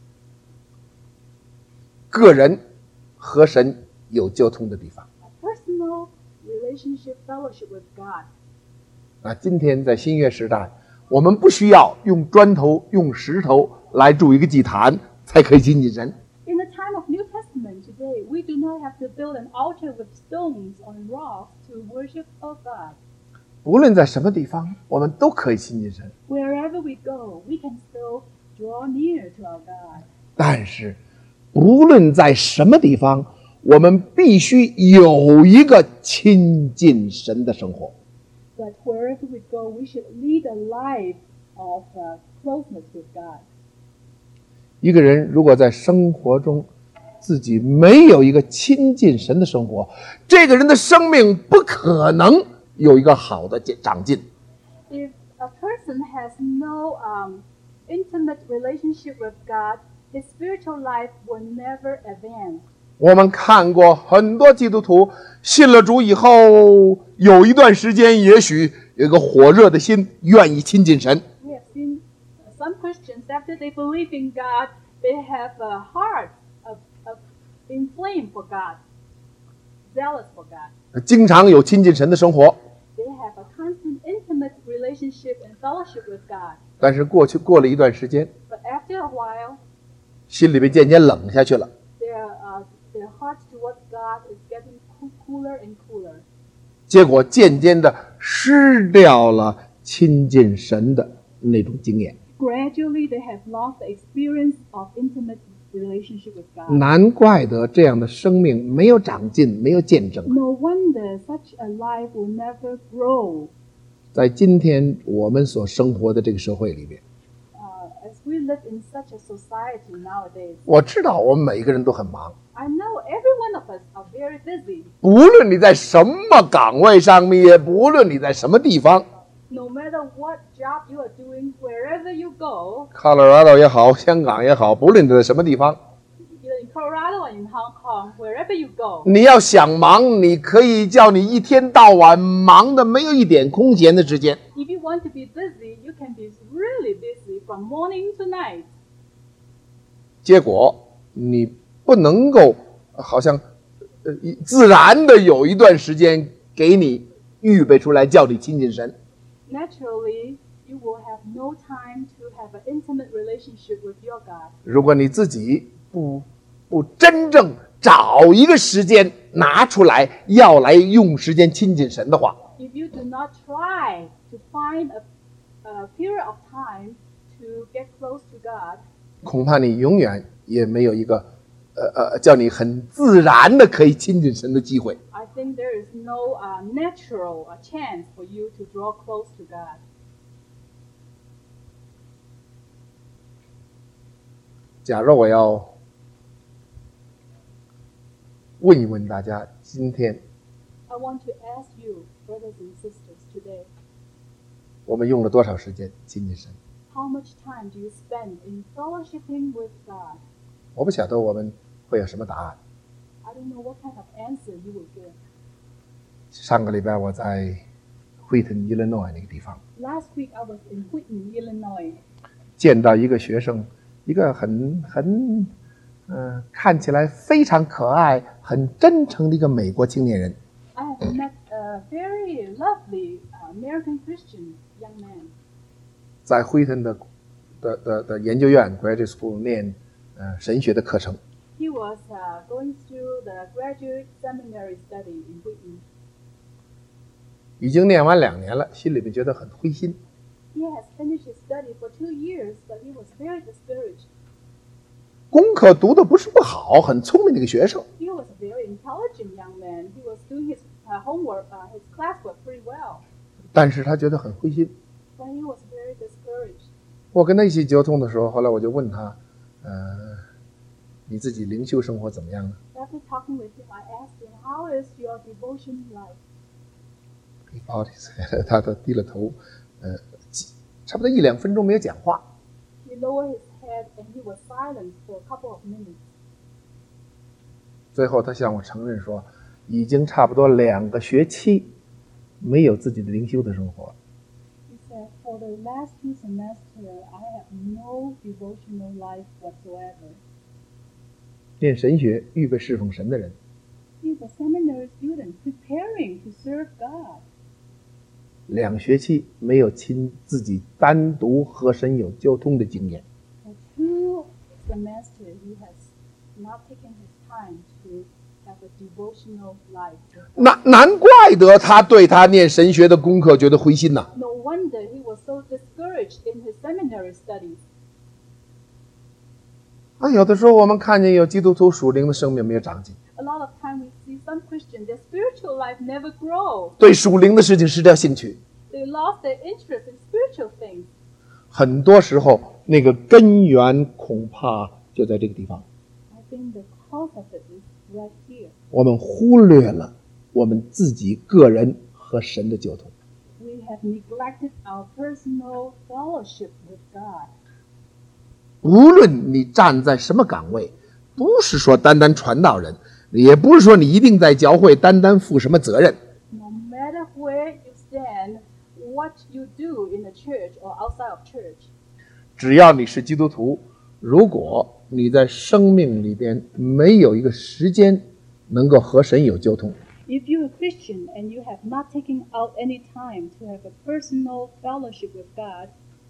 S1: 个人和神有交通的地方。
S2: A personal relationship fellowship with God.
S1: 那今天在新约时代，我们不需要用砖头、用石头来筑一个祭坛才可以亲近神。
S2: In the time of New Testament today, we do not have to build an altar with stones or rocks to worship our God.
S1: 无论在什么地方，我们都可以亲近神。
S2: Wherever we go, we can still draw near to our God.
S1: 但是，无论在什么地方，我们必须有一个亲近神的生活。
S2: But wherever we go, we should lead a life of closeness with God.
S1: 一个人如果在生活中自己没有一个亲近神的生活，这个人的生命不可能有一个好的长进。
S2: If a person has no intimate relationship with God, his spiritual life will never advance.
S1: 我们看过很多基督徒信了主以后，有一段时间也许有一个火热的心，愿意亲近神。
S2: We have seen some Christians, after they believe in God, they have a heart of inflamed for God, zealous for God.
S1: 经常有亲近神的生活，
S2: They have a constant intimate relationship and fellowship with God.
S1: 但是过了一段时间，
S2: But after a while,
S1: 心里面渐渐冷下去了。
S2: their hearts towards God is getting cooler and cooler.
S1: 结果渐渐的失掉了亲近神的那种经验。
S2: Gradually, they have lost the experience of intimate relationship with God.
S1: 难怪得这样的生命没有长进，没有见证。
S2: No wonder such a life will never grow.
S1: 在今天我们所生活的这个社会里面，
S2: As we live in such a society nowadays,
S1: 我知道我们每一个人都很忙，
S2: I know every one of us are very busy.
S1: 不论你在什么岗位上面，也不论你在什么地方
S2: No matter what job you are doing, wherever you go,
S1: ，Colorado 也好，香港也好，不论你在什么地方，
S2: either in Colorado or in Hong Kong, wherever you go,
S1: 你要想忙，你可以叫你一天到晚忙的没有一点空闲的时间。
S2: if you want to be busy, you can be really busy from morning to night.
S1: 结果你不能够好像自然的有一段时间给你预备出来，叫你亲近神。
S2: Naturally, you will have no time to have an intimate relationship with your God.
S1: 如果你自己不真正找一个时间拿出来，要来用时间亲近神的话，
S2: If you do not try to find a period of time to get close to God,
S1: 恐怕你永远也没有一个叫你很自然的可以亲近神的机会。
S2: I think there is no natural chance for you to draw close to God.
S1: 假如我要问一问大家，今天
S2: I want to ask you, brothers and sisters, today,
S1: 我们用了多少时间亲近神？
S2: how much time do you spend in fellowshipping with God?
S1: 我不晓得我们会有什么答案。
S2: I don't know what kind of answer you will give.
S1: 上个礼拜我在惠顿 Illinois 那个地方
S2: Last week I was in Whitney, Illinois.
S1: 见到一个学生，一个看起来非常可爱、很真诚的一个美国青年人。
S2: I have met a very lovely American Christian young man.
S1: 在惠顿的研究院 graduate school 念神学的课程。
S2: He was going through the graduate seminary study in Whitney.
S1: 已经念完2年了，心里面觉得很灰心。
S2: He has finished his study for 2 years, but he was very discouraged.
S1: 功课读的不是不好，很聪明的一个学生，
S2: He was a very intelligent young man. He was doing his homework, his classwork pretty well,
S1: 但是他觉得很灰心。
S2: but he was very discouraged.
S1: 我跟他一起交通的时候，后来我就问他，你自己灵修生活怎么样呢？
S2: After talking with him, I asked him, "How is your devotion life?"
S1: He bowed his head， 他低了头，差不多1-2分钟没有讲话。
S2: He lowered his head and he was silent for a couple of minutes.
S1: 最后他向我承认说，已经差不多2个学期没有自己的灵修的生活。
S2: He said, "For the last 2 semesters, I have no devotional life whatsoever."
S1: 念神学、预备侍奉神的人，
S2: He's a seminary student preparing to serve God.
S1: 2学期没有自己单独和神有交通的经验。
S2: For 2 semesters, he has not taken his time to have a devotional life.
S1: 难怪得他对他念神学的功课觉得灰心呐。
S2: No wonder he was so discouraged in his seminary studies.
S1: 有的时候我们看见有基督徒属灵的生命没有长进，
S2: A lot of time we see some Christians, their spiritual life never grow.
S1: 对属灵的事情失掉兴趣。
S2: They lost their interest in spiritual things.
S1: 很多时候，那个根源恐怕就在这个地方。
S2: I think the cause of it is right here.
S1: 我们忽略了我们自己个人和神的交通。
S2: We have neglected our personal fellowship with God.
S1: 无论你站在什么岗位，不是说单单传道人，也不是说你一定在教会单单负什么责任。
S2: No matter where you stand, what you do in the church or outside of church,
S1: 只要你是基督徒，如果你在生命里边没有一个时间能够和神有交通，
S2: if you're a Christian and you have not taken out any time to have a personal fellowship with God,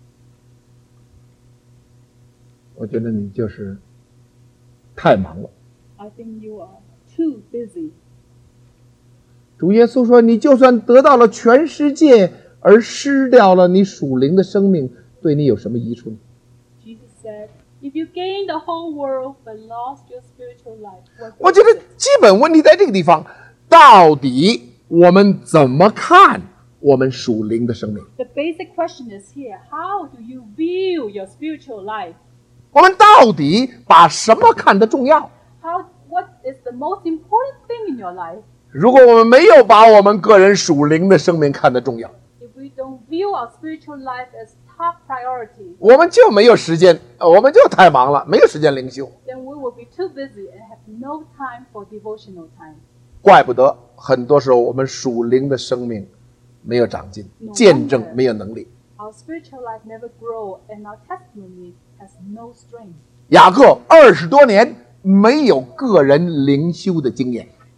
S1: 我觉得你就是太忙了。
S2: I think you are too busy.
S1: 主耶稣说，你就算得到了全世界，而失掉了你属灵的生命，对你有什么益处呢？
S2: Jesus said, if you gain the whole world but lost your spiritual life, what
S1: 我觉
S2: good
S1: 得
S2: is it?
S1: 基本问题在这个地方，到底我们怎么看我们属灵的生命？
S2: The basic question is here, how do you view your spiritual life?
S1: 我们到底把什么看得重要？
S2: What is the most important thing in your life?
S1: 如果我们没有把我们个人属灵的生命看得重要，
S2: If we don't view our spiritual life as top priority,
S1: 我们就没有时间，我们就太忙了，没有时间灵修。
S2: then we will be too busy and have no time for devotional time.
S1: 怪不得很多时候我们属灵的生命没有长进，见证没有能力。
S2: Our spiritual life never grow and our testimony has no strength.
S1: 雅各20多年没有个人灵修的经验，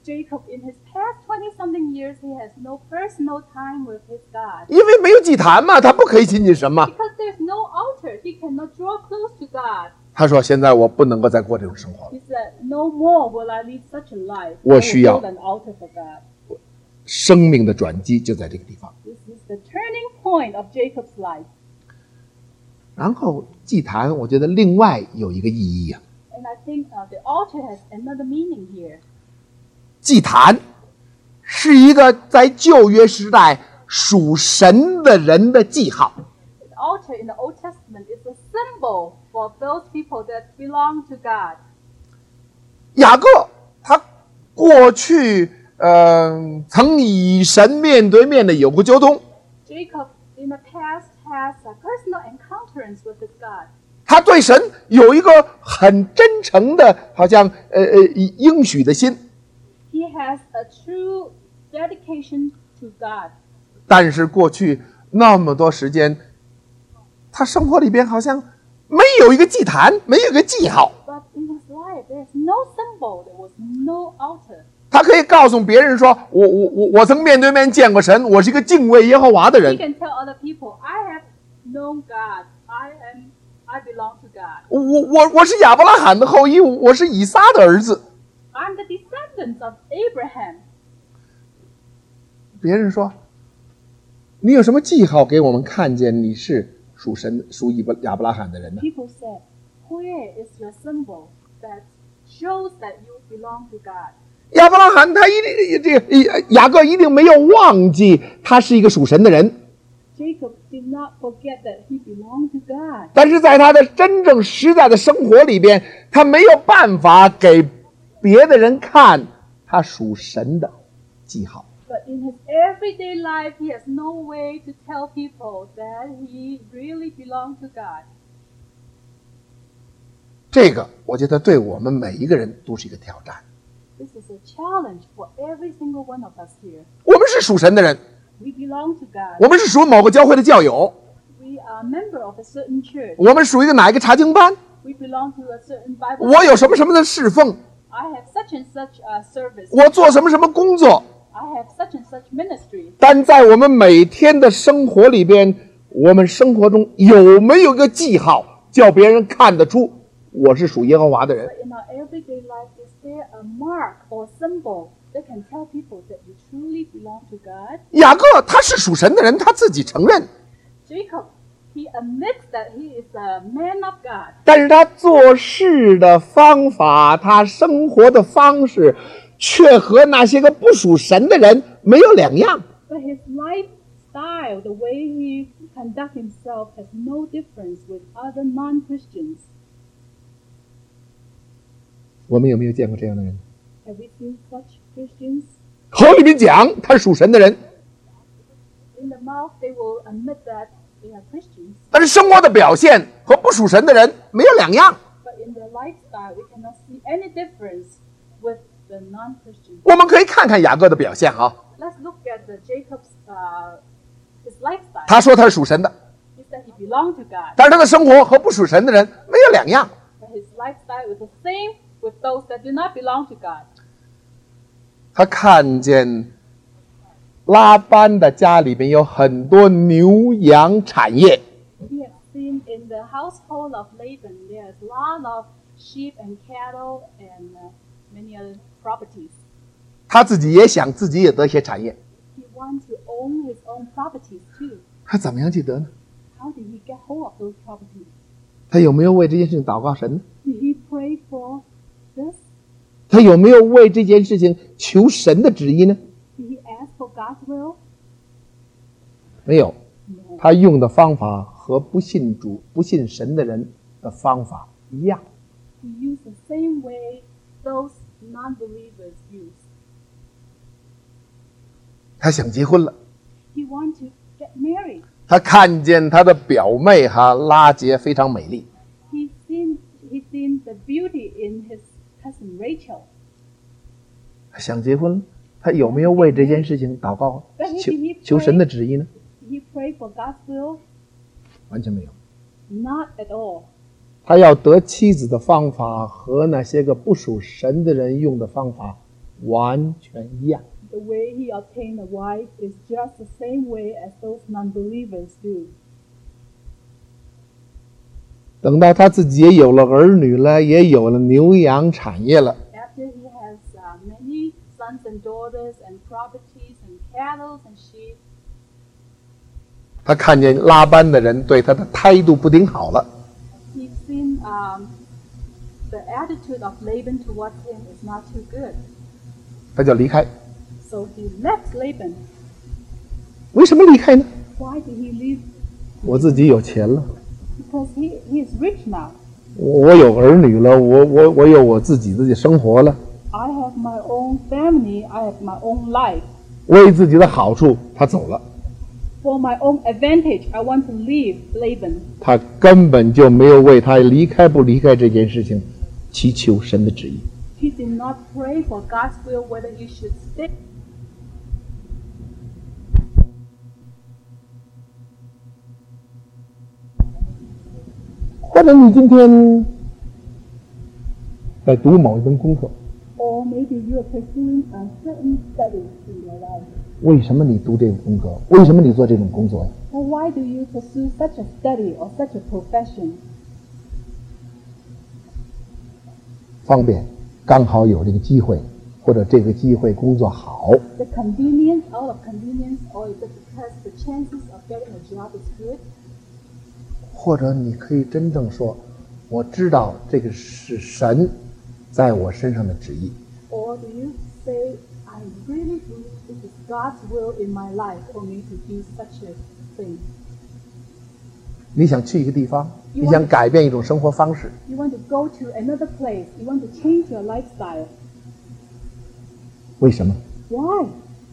S2: Jacob, in his past 20-something years, he has no personal time with his God.
S1: 因为没有祭坛嘛，他不可以亲近神嘛。
S2: Because there's no altar, he cannot draw close to God.
S1: 他说：“现在我不能够再过这种生活了，
S2: He said, no more will I lead such a life. I
S1: 我
S2: will
S1: 需要
S2: build an altar for God.
S1: 生命的转机就在这个地方。
S2: This is the turning point of Jacob's life. ”
S1: 然后祭坛，我觉得另外有一个意义啊，
S2: And I think the altar has another meaning here.
S1: 祭坛是一个在旧约时代属神的人的记号。
S2: The altar in the Old Testament is a symbol for those people that belong to God.
S1: 雅各他过去曾与神面对面的有过交通，
S2: Jacob in the past has a personal encounters with his God.
S1: 他对神有一个很真诚的，好像应许的心。
S2: He has a true dedication to God.
S1: 但是过去那么多时间，他生活里边好像没有一个祭坛，没有一个记号。
S2: But in his life, there's no symbol. There was no altar.
S1: 他可以告诉别人说：“我曾面对面见过神，我是一个敬畏耶和华的
S2: He
S1: 人。
S2: can tell other people, I have known God. I belong to God.
S1: 我是亚伯拉罕的后裔，我是以撒的儿子。”
S2: I'm the descendants of Abraham.
S1: 别人说：“你有什么记号给我们看见你是属亚伯拉罕的人呢？”
S2: People said, where is your symbol that shows that you belong to God?
S1: 亚伯拉罕他雅各一定没有忘记他是一个属神的人，
S2: Jacob did not forget that he belonged to God.
S1: 但是在他的真正实在的生活里边，他没有办法给别的人看他属神的记号。
S2: But in his everyday life, he has no way to tell people that he really belonged to God.
S1: 这个我觉得对我们每一个人都是一个挑战。
S2: This is a challenge for every single one of us here.
S1: 我们是属神的人，
S2: We belong to God.
S1: 我们是属某个教会的教友，
S2: We are a member of a certain church.
S1: 我们属于哪一个查经班，
S2: We belong to a certain Bible.
S1: 我有什么什么的侍奉，
S2: I have such and such a service.
S1: 我做什么什么工作。
S2: I have such and such ministry.
S1: 但在我们每天的生活里边，我们生活中有没有一个记号，叫别人看得出我是属耶和华的人？
S2: But in our everyday life, is there a mark or symbol that can tell people that you truly belong to God?
S1: 雅各他是属神的人，他自己承认，
S2: Jacob, he admits that he is a man of God.
S1: 但是他做事的方法，他生活的方式，却和那些个不属神的人没有两样。
S2: But his lifestyle, the way he conducts himself, has no difference with other non-Christians.
S1: 我们有没有见过这样的人？
S2: Have we seen such Christians?
S1: 口里面讲他是属神的人，
S2: In the mouth, they will admit that they are Christians.
S1: 但是生活的表现和不属神的人没有两样。
S2: But in their lifestyle, we cannot see any difference with the non-Christians.
S1: 我们可以看看雅各的表现啊，
S2: Let's look at the Jacob's his lifestyle.
S1: 他说他是属神的，
S2: He said he belonged to God,
S1: 但是他的生活和不属神的人没有两样。
S2: but his lifestyle is the same with those that do not belong to God.
S1: 他看见拉班的家里面有很多牛羊产业，
S2: He has seen in the household of Laban there is a lot of sheep and cattle and many other properties.
S1: 他自己也想自己也得些产业，
S2: He wants to own his own properties too.
S1: 他怎么样去得呢？
S2: How did he get hold of those properties?
S1: 他有没有为这件事情祷告神呢？
S2: Did he pray for this?
S1: 他有没有为这件事情求神的旨意呢？
S2: Did he ask for God's will?
S1: 没有，
S2: No.
S1: 他用的方法和不信主、不信神的人的方法一样。
S2: He used the same way those non-believers use.
S1: 他想结婚了，
S2: He wants to get married.
S1: 他看见他的表妹拉结非常美丽，
S2: He seen the beauty in his cousin Rachel.
S1: 他想结婚了，他有没有为这件事情祷告求神的旨意呢？
S2: Did he pray for God's will?
S1: 完全没有。
S2: Not at all.
S1: 他要得妻子的方法和那些个不属神的人用的方法完全一样。
S2: The way he obtained a wife is just the same way as those non-believers do.
S1: 等到他自己也有了儿女了，也有了牛羊产业了，
S2: After he has many sons and daughters and properties and cattle and sheep,
S1: 他看见拉班的人对他的态度不顶好了，
S2: he's seen the attitude of Laban towards him is not too good.
S1: 他就离开。
S2: So he left Laban.
S1: 为什么离开呢？
S2: Why did he leave?
S1: 我自己有钱了，
S2: Because he is rich now.
S1: 我有儿女了，我有我自己的生活了，
S2: I have my own family. I have my own life.
S1: 为自己的好处，他走了。
S2: For my own advantage, I want to leave Laban.
S1: 他根本就没有为他离开不离开这件事情祈求神的旨意。
S2: He did not pray for God's will whether he should stay.
S1: 或者你今天在读某一门功课，
S2: Or maybe you are pursuing a certain study in your life.
S1: 为什么你读这个功课？为什么你做这种工作呀？
S2: Or why do you pursue such a study or such a profession?
S1: 方便，刚好有这个机会，或者这个机会工作好，
S2: The convenience out of convenience, or is it because the chances of getting a job is good?
S1: 或者你可以真正说，我知道这个是神在我身上的旨意。
S2: Or do you say, I really believe this is God's will in my life for me to do such a thing?
S1: 你想去一个地方，你想改变一种生活方式，
S2: You want to go to another place. You want to change your lifestyle.
S1: 为什么？
S2: Why?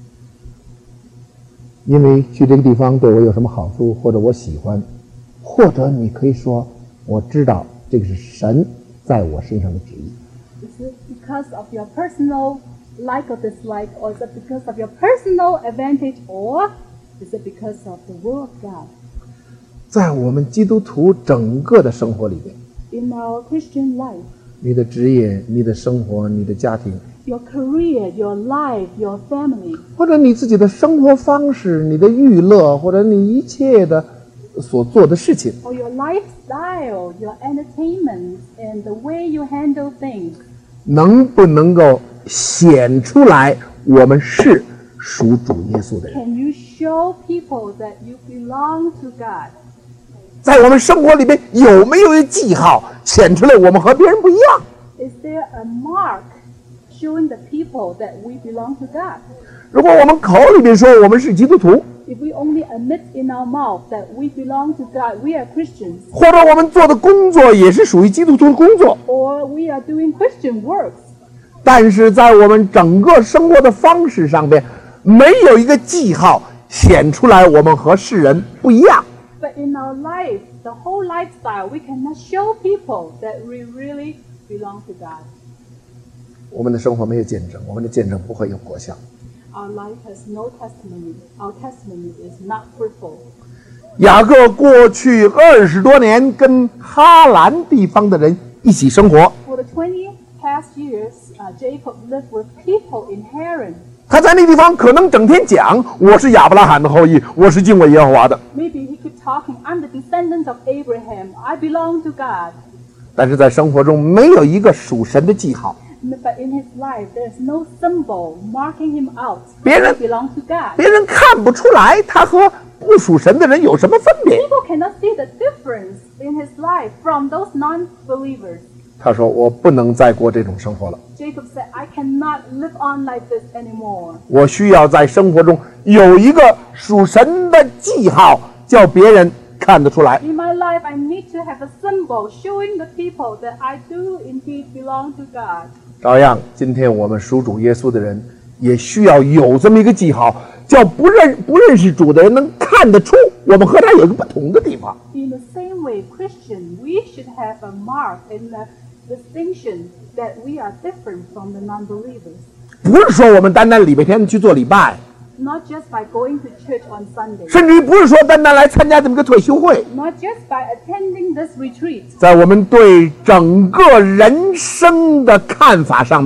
S1: 因为去这个地方对我有什么好处，或者我喜欢，或者你可以说，我知道这个是神在我身上的旨意。
S2: Is it because of your personal like or dislike, or is it because of your personal advantage, or is it because of the will of God?
S1: 在我们基督徒整个的生活里边，
S2: In our Christian life,
S1: 你的职业、你的生活、你的家庭，
S2: your career, your life, your family,
S1: 或者你自己的生活方式、你的娱乐，或者你一切的所做的事情，
S2: or your lifestyle, your entertainment, and the way you handle things,
S1: 能不能够显出来我们是属主耶稣的人？
S2: can you show people that you belong to God?
S1: 在我们生活里边有没有一个记号显出来我们和别人不一样？
S2: Is there a mark showing the people that we belong to God?
S1: 如果我们口里边说我们是基督徒，
S2: If we only admit in our mouth that we belong to God, we are Christians,
S1: 或者我们做的工作也是属于基督徒的工作，
S2: or we are doing Christian works,
S1: 但是在我们整个生活的方式上边，没有一个记号显出来我们和世人不一样。
S2: but in our life, the whole lifestyle, we cannot show people that we really belong to God.
S1: 我们的生活没有见证，我们的见证不会有果效。
S2: Our life has no testimony. Our testimony is not fruitful.
S1: 雅各过去20多年跟哈兰地方的人一起生活，
S2: For the 20 past years, Jacob lived with people in Haran.
S1: 他在那地方可能整天讲我是亚伯拉罕的后裔，我是敬畏耶和华的，
S2: Maybe he kept talking, I'm the descendant of Abraham. I belong to God.
S1: 但是在生活中没有一个属神的记号。
S2: But in his life, there's no symbol marking him out.
S1: 别人-
S2: He belongs to God.
S1: 别人看不出来他和不属神的人有什么分别。
S2: People cannot see the difference in his life from those non-believers.
S1: 他说我不能再过这种生活了，
S2: Jacob said, I cannot live on like this anymore.
S1: 我需要在生活中有一个属神的记号，叫别人看得出来。
S2: In my life, I need to have a symbol showing the people that I do indeed belong to God.
S1: 照样，今天我们属主耶稣的人，也需要有这么一个记号，叫不认识主的人能看得出我们和他有一个不同的地方。
S2: In the same way, Christian, we should have a mark and a distinction that we are different from the non-believers.
S1: 不是说我们单单礼拜天去做礼拜，
S2: Not just by going to church on Sunday.
S1: 甚至于不是说单单来参加这么个退休会，
S2: Not just by attending this retreat.
S1: 在我们对整个人生的看法上面，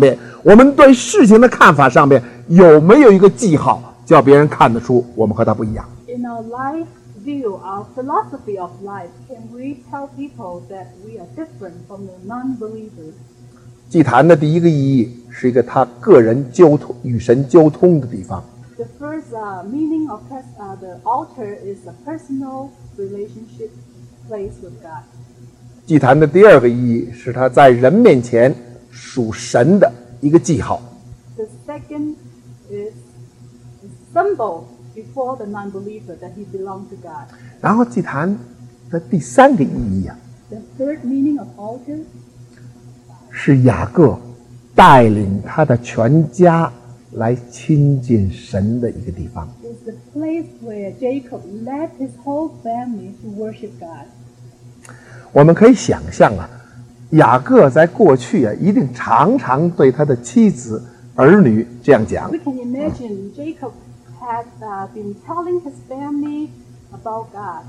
S1: 我们对事情的看法上面有没有一个记号，叫别人看得出我们和他不一样？
S2: In our life view, our philosophy of life, can we tell people that we are different from the non-believers?
S1: 祭坛的第一个意义是一个他个人与神沟通的地方。
S2: The first meaning of the altar is a personal relationship place with God.
S1: 祭坛的第二个意义是他在人面前属神的一个记号。
S2: The second is a symbol before the non-believer that he belongs to God.
S1: 然后祭坛的第三个意义啊，
S2: The third meaning of altar
S1: 是雅各带领他的全家来亲近神的一个地方。
S2: is the place where Jacob led his whole family to worship God.
S1: 我们可以想象啊，雅各在过去啊，一定常常对他的妻子、儿女这样讲。
S2: We can imagine Jacob had been telling his family about God.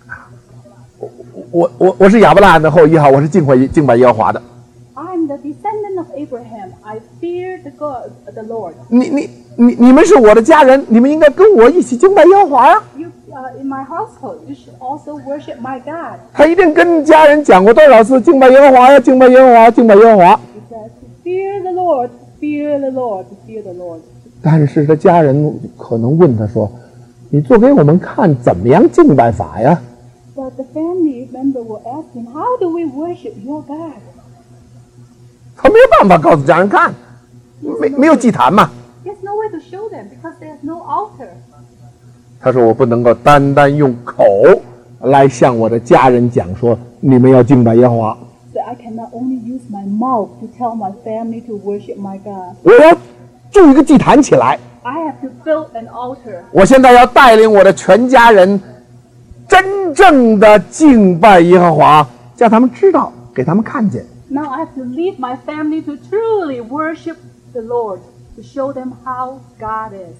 S1: 我是亚伯拉罕的后裔哈，我是敬拜耶和华的。
S2: I'm the descendant of Abraham. I fear the Lord.
S1: 你们是我的家人，你们应该跟我一起敬拜耶和华呀。
S2: You, in my household, you should also worship my God.
S1: 他一定跟家人讲过多少次敬拜耶和华呀，敬拜耶和华，敬拜耶和华。
S2: He says, fear the Lord, fear the Lord, fear the Lord.
S1: 但是他家人可能问他说：“你做给我们看怎么样敬拜法呀？”
S2: But the family member will ask him, how do we worship your God?
S1: 他没有办法告诉家人看，没有祭坛嘛。
S2: There's no way to show them because there's no altar.
S1: 他说：“我不能够单单用口来向我的家人讲说，你们要敬拜耶和华。
S2: So I cannot only use my mouth to tell my family to worship my God.
S1: 我要筑一个祭坛起来。
S2: I have to build an altar.
S1: 我现在要带领我的全家人真正的敬拜耶和华，叫他们知道，给他们看见。”
S2: Now I have to lead my family to truly worship the Lord, to show them how God is.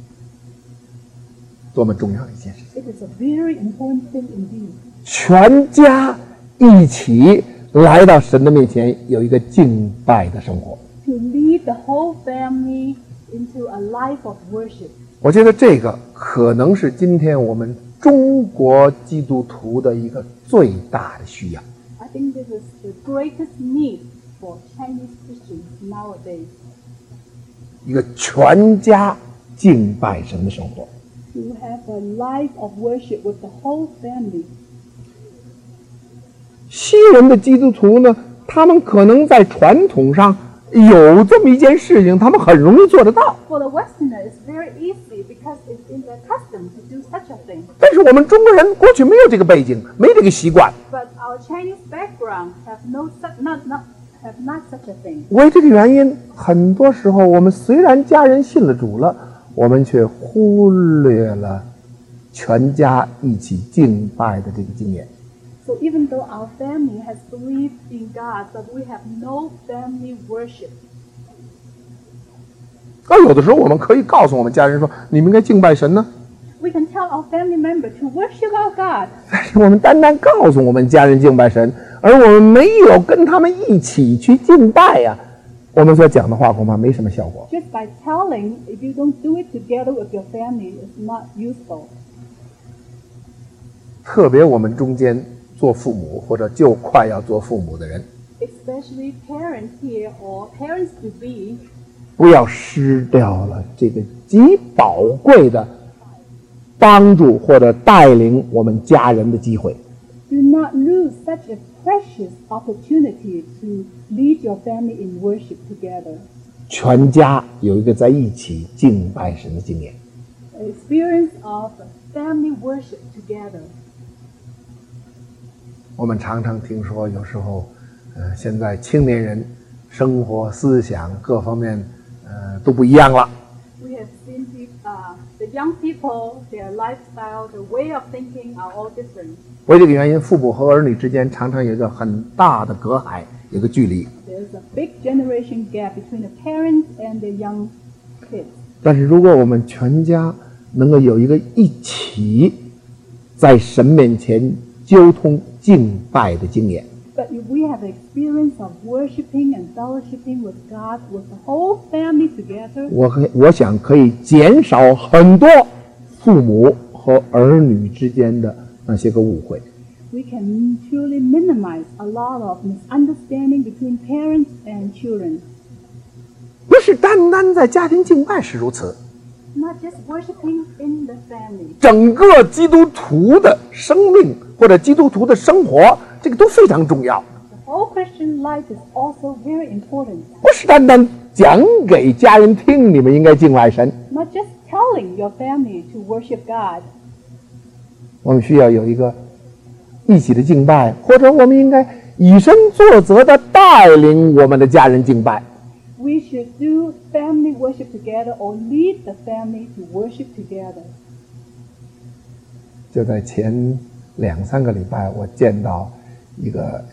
S1: 多么重要的一件事情！
S2: It is a very important thing indeed.
S1: 全家一起来到神的面前，有一个敬拜的生活。
S2: To lead the whole family into a life of worship.
S1: 我觉得这个可能是今天我们中国基督徒的一个最大的需要。
S2: I think this is the greatest need for Chinese Christians nowadays.
S1: 一个全家敬拜神的生活。
S2: To have a life of worship with the whole family.
S1: 西人的基督徒呢，他们可能在传统上有这么一件事情，他们很容易做得到。
S2: For the Westerner, it's very easy because it's in their custom to do such a thing.
S1: 但是我们中国人过去没有这个背景，没这个习惯。
S2: But our Chinese background have not such a thing.
S1: 为这个原因，很多时候我们虽然家人信了主了，我们却忽略了全家一起敬拜的这个经验。
S2: So even though our family has believed in God, but we have no family worship.
S1: 有的时候我们可以告诉我们家人说：“你们应该敬拜神呢。”
S2: We can tell our family member to worship our God.
S1: 但是我们单单告诉我们家人敬拜神，而我们没有跟他们一起去敬拜呀，我们所讲的话恐怕没什么效果。
S2: Just by telling, if you don't do it together with your family, it's not useful.
S1: 特别我们中间做父母或者就快要做父母的人，
S2: Especially parents here or parents to be,
S1: 不要失掉了这个极宝贵的帮助或者带领我们家人的机会。
S2: do not lose such a precious opportunity to lead your family in worship together.
S1: 全家有一个在一起敬拜神的经验。
S2: An experience of family worship together.
S1: 我们常常听说，有时候，现在青年人生活思想各方面，都不一样了。
S2: We have seen the young people, their lifestyle, the way of thinking are all different.
S1: 为这个原因，父母和儿女之间常常有一个很大的隔阂，有个距离。
S2: There's a big generation gap between the parents and the young kids.
S1: 但是如果我们全家能够有一个一起在神面前沟通敬拜的经验，
S2: But if we have the experience of worshiping and fellowshipping with God, with the whole family together,
S1: 我想可以减少很多父母和儿女之间的那些个误会。
S2: we can truly minimize a lot of misunderstanding between parents and children.
S1: 不是单单在家庭敬拜是如此，
S2: Not just worshiping in the family.
S1: 整个基督徒的生命或者基督徒的生活，这个都非常重要。
S2: The whole Christian life is also very important.
S1: 不是单单讲给家人听，你们应该敬拜神。
S2: Not just telling your family to worship God.
S1: 我们需要有一个一起的敬拜，或者我们应该以身作则的带领我们的家人敬拜。
S2: We should do family worship together or lead the family to worship together.
S1: 就在前2-3个礼拜，我见到一个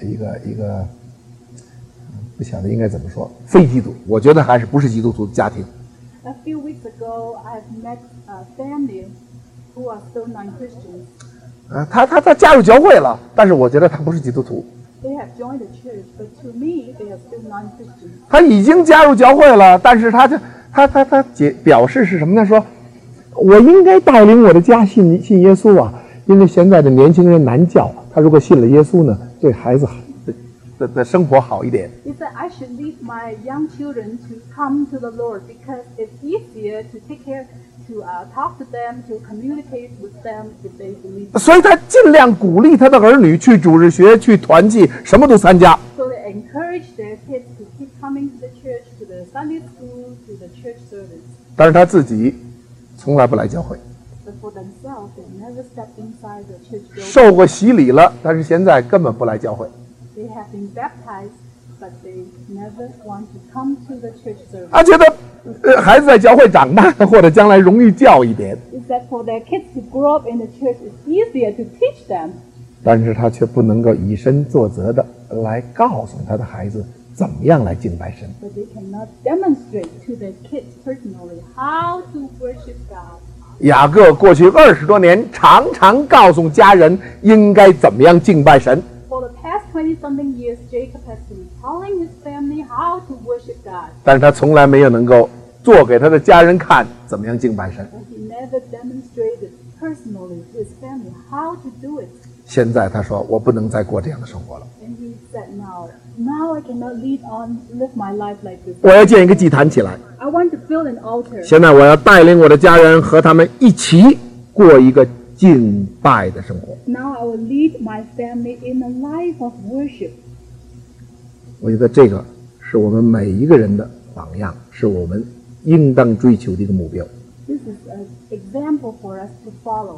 S1: 不晓得应该怎么说，非基督，我觉得还是不是基督徒的家庭。
S2: A few weeks ago, I have met a family who are still non-Christians.
S1: 他加入教会了，但是我觉得他不是基督徒。
S2: They have joined the church, but to me, they are still non-Christians.
S1: 他已经加入教会了，但是他表示是什么呢？说，我应该带领我的家信耶稣啊，因为现在的年轻人难教，他如果信了耶稣呢，对孩子的生活好一点。
S2: He said, I should lead my young children to come to the Lord because it's easier to take care, to talk to them, to communicate with them if they believe.
S1: 所以他尽量鼓励他的儿女去主日学、去团契，什么都参加。
S2: So they encourage their kids to keep coming to the church, to the Sunday school, to the church service.
S1: 但是他自己从来不来教会，
S2: But for themselves, they never step inside the church building.
S1: 受过洗礼了，但是现在根本不来教会。
S2: They have been baptized, but they never want to come to the church service.
S1: 他觉得孩子在教会长大，或者将来容易教一点，
S2: Is that for their kids to grow up in the church, it's easier to teach them.
S1: 但是他却不能够以身作则的来告诉他的孩子怎么样来敬拜神。
S2: But they cannot demonstrate to their kids personally how to worship God.
S1: 雅各过去20多年，常常告诉家人应该怎么样敬拜神。
S2: For the past 20-something years, Jacob has been telling his family how to worship God.
S1: 但是他从来没有能够做给他的家人看怎么样敬拜神。
S2: But he never demonstrated personally to his family how to do it.
S1: 现在他说：“我不能再过这样的生活了，
S2: And he said, now I cannot live my life like this.
S1: 我要建一个祭坛起来。
S2: I want to build an altar.
S1: 现在我要带领我的家人和他们一起过一个敬拜的生活。”
S2: Now I will lead my family in a life of worship.
S1: 我觉得这个是我们每一个人的榜样，是我们应当追求的一个目标。
S2: This is an example for us to follow.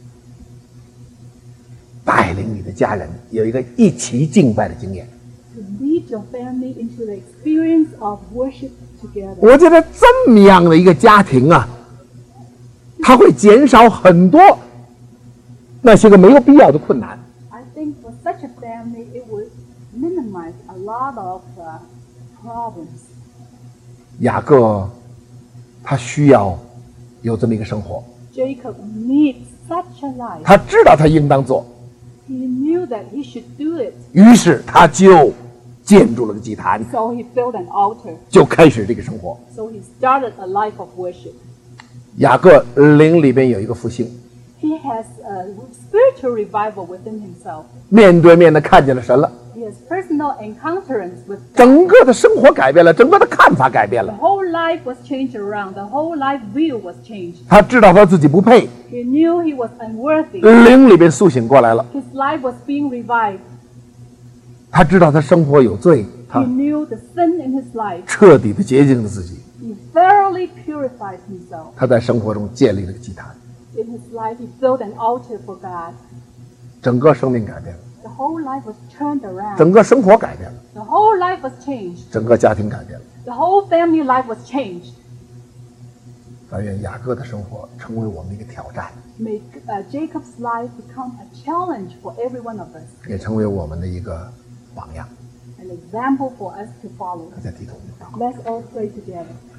S1: 带领你的家人有一个一起敬拜的经验。
S2: To lead your family into the experience of worship together.
S1: 我觉得这么样的一个家庭啊，它会减少很多那些个没有必要的困难。
S2: I think for such a family, it would minimize a lot of problems.
S1: 雅各他需要有这么一个生活，
S2: Jacob needs such a life.
S1: 他知道他应当做，
S2: He knew that he should do it,
S1: 于是他就建筑了个祭坛，
S2: so he built an altar.
S1: 就开始这个生活。
S2: So he started a life of worship.
S1: 雅各灵里边有一个复兴，
S2: He has a spiritual revival within himself.
S1: 面对面的看见了神了，
S2: He has personal encounters with God.
S1: 整个的生活改变了，整个的看法改变
S2: The
S1: 了。
S2: whole life was changed around. The whole life view was changed.
S1: 他知道他自己不配，
S2: He knew he was unworthy.
S1: 灵里边苏醒过来了。
S2: His life was being revived.
S1: 他知道他生活有罪，
S2: He
S1: 他
S2: knew the sin in his life.
S1: 彻底的洁净了自己。
S2: He thoroughly purified himself.
S1: 他在生活中建立了个祭坛，
S2: In his life, he built an altar for God.
S1: 整个生命改变了，
S2: The whole life was turned around.
S1: 整个生活改变了，
S2: The whole life was changed.
S1: 整个家庭改变了。
S2: The whole family life was changed.
S1: 但愿雅各的生活成为我们的一个挑战，
S2: May Jacob's life become a challenge for every one of us,
S1: 也成为我们的一个榜样。
S2: an example for us to follow.
S1: 大家低头祷告。
S2: Let's all pray together.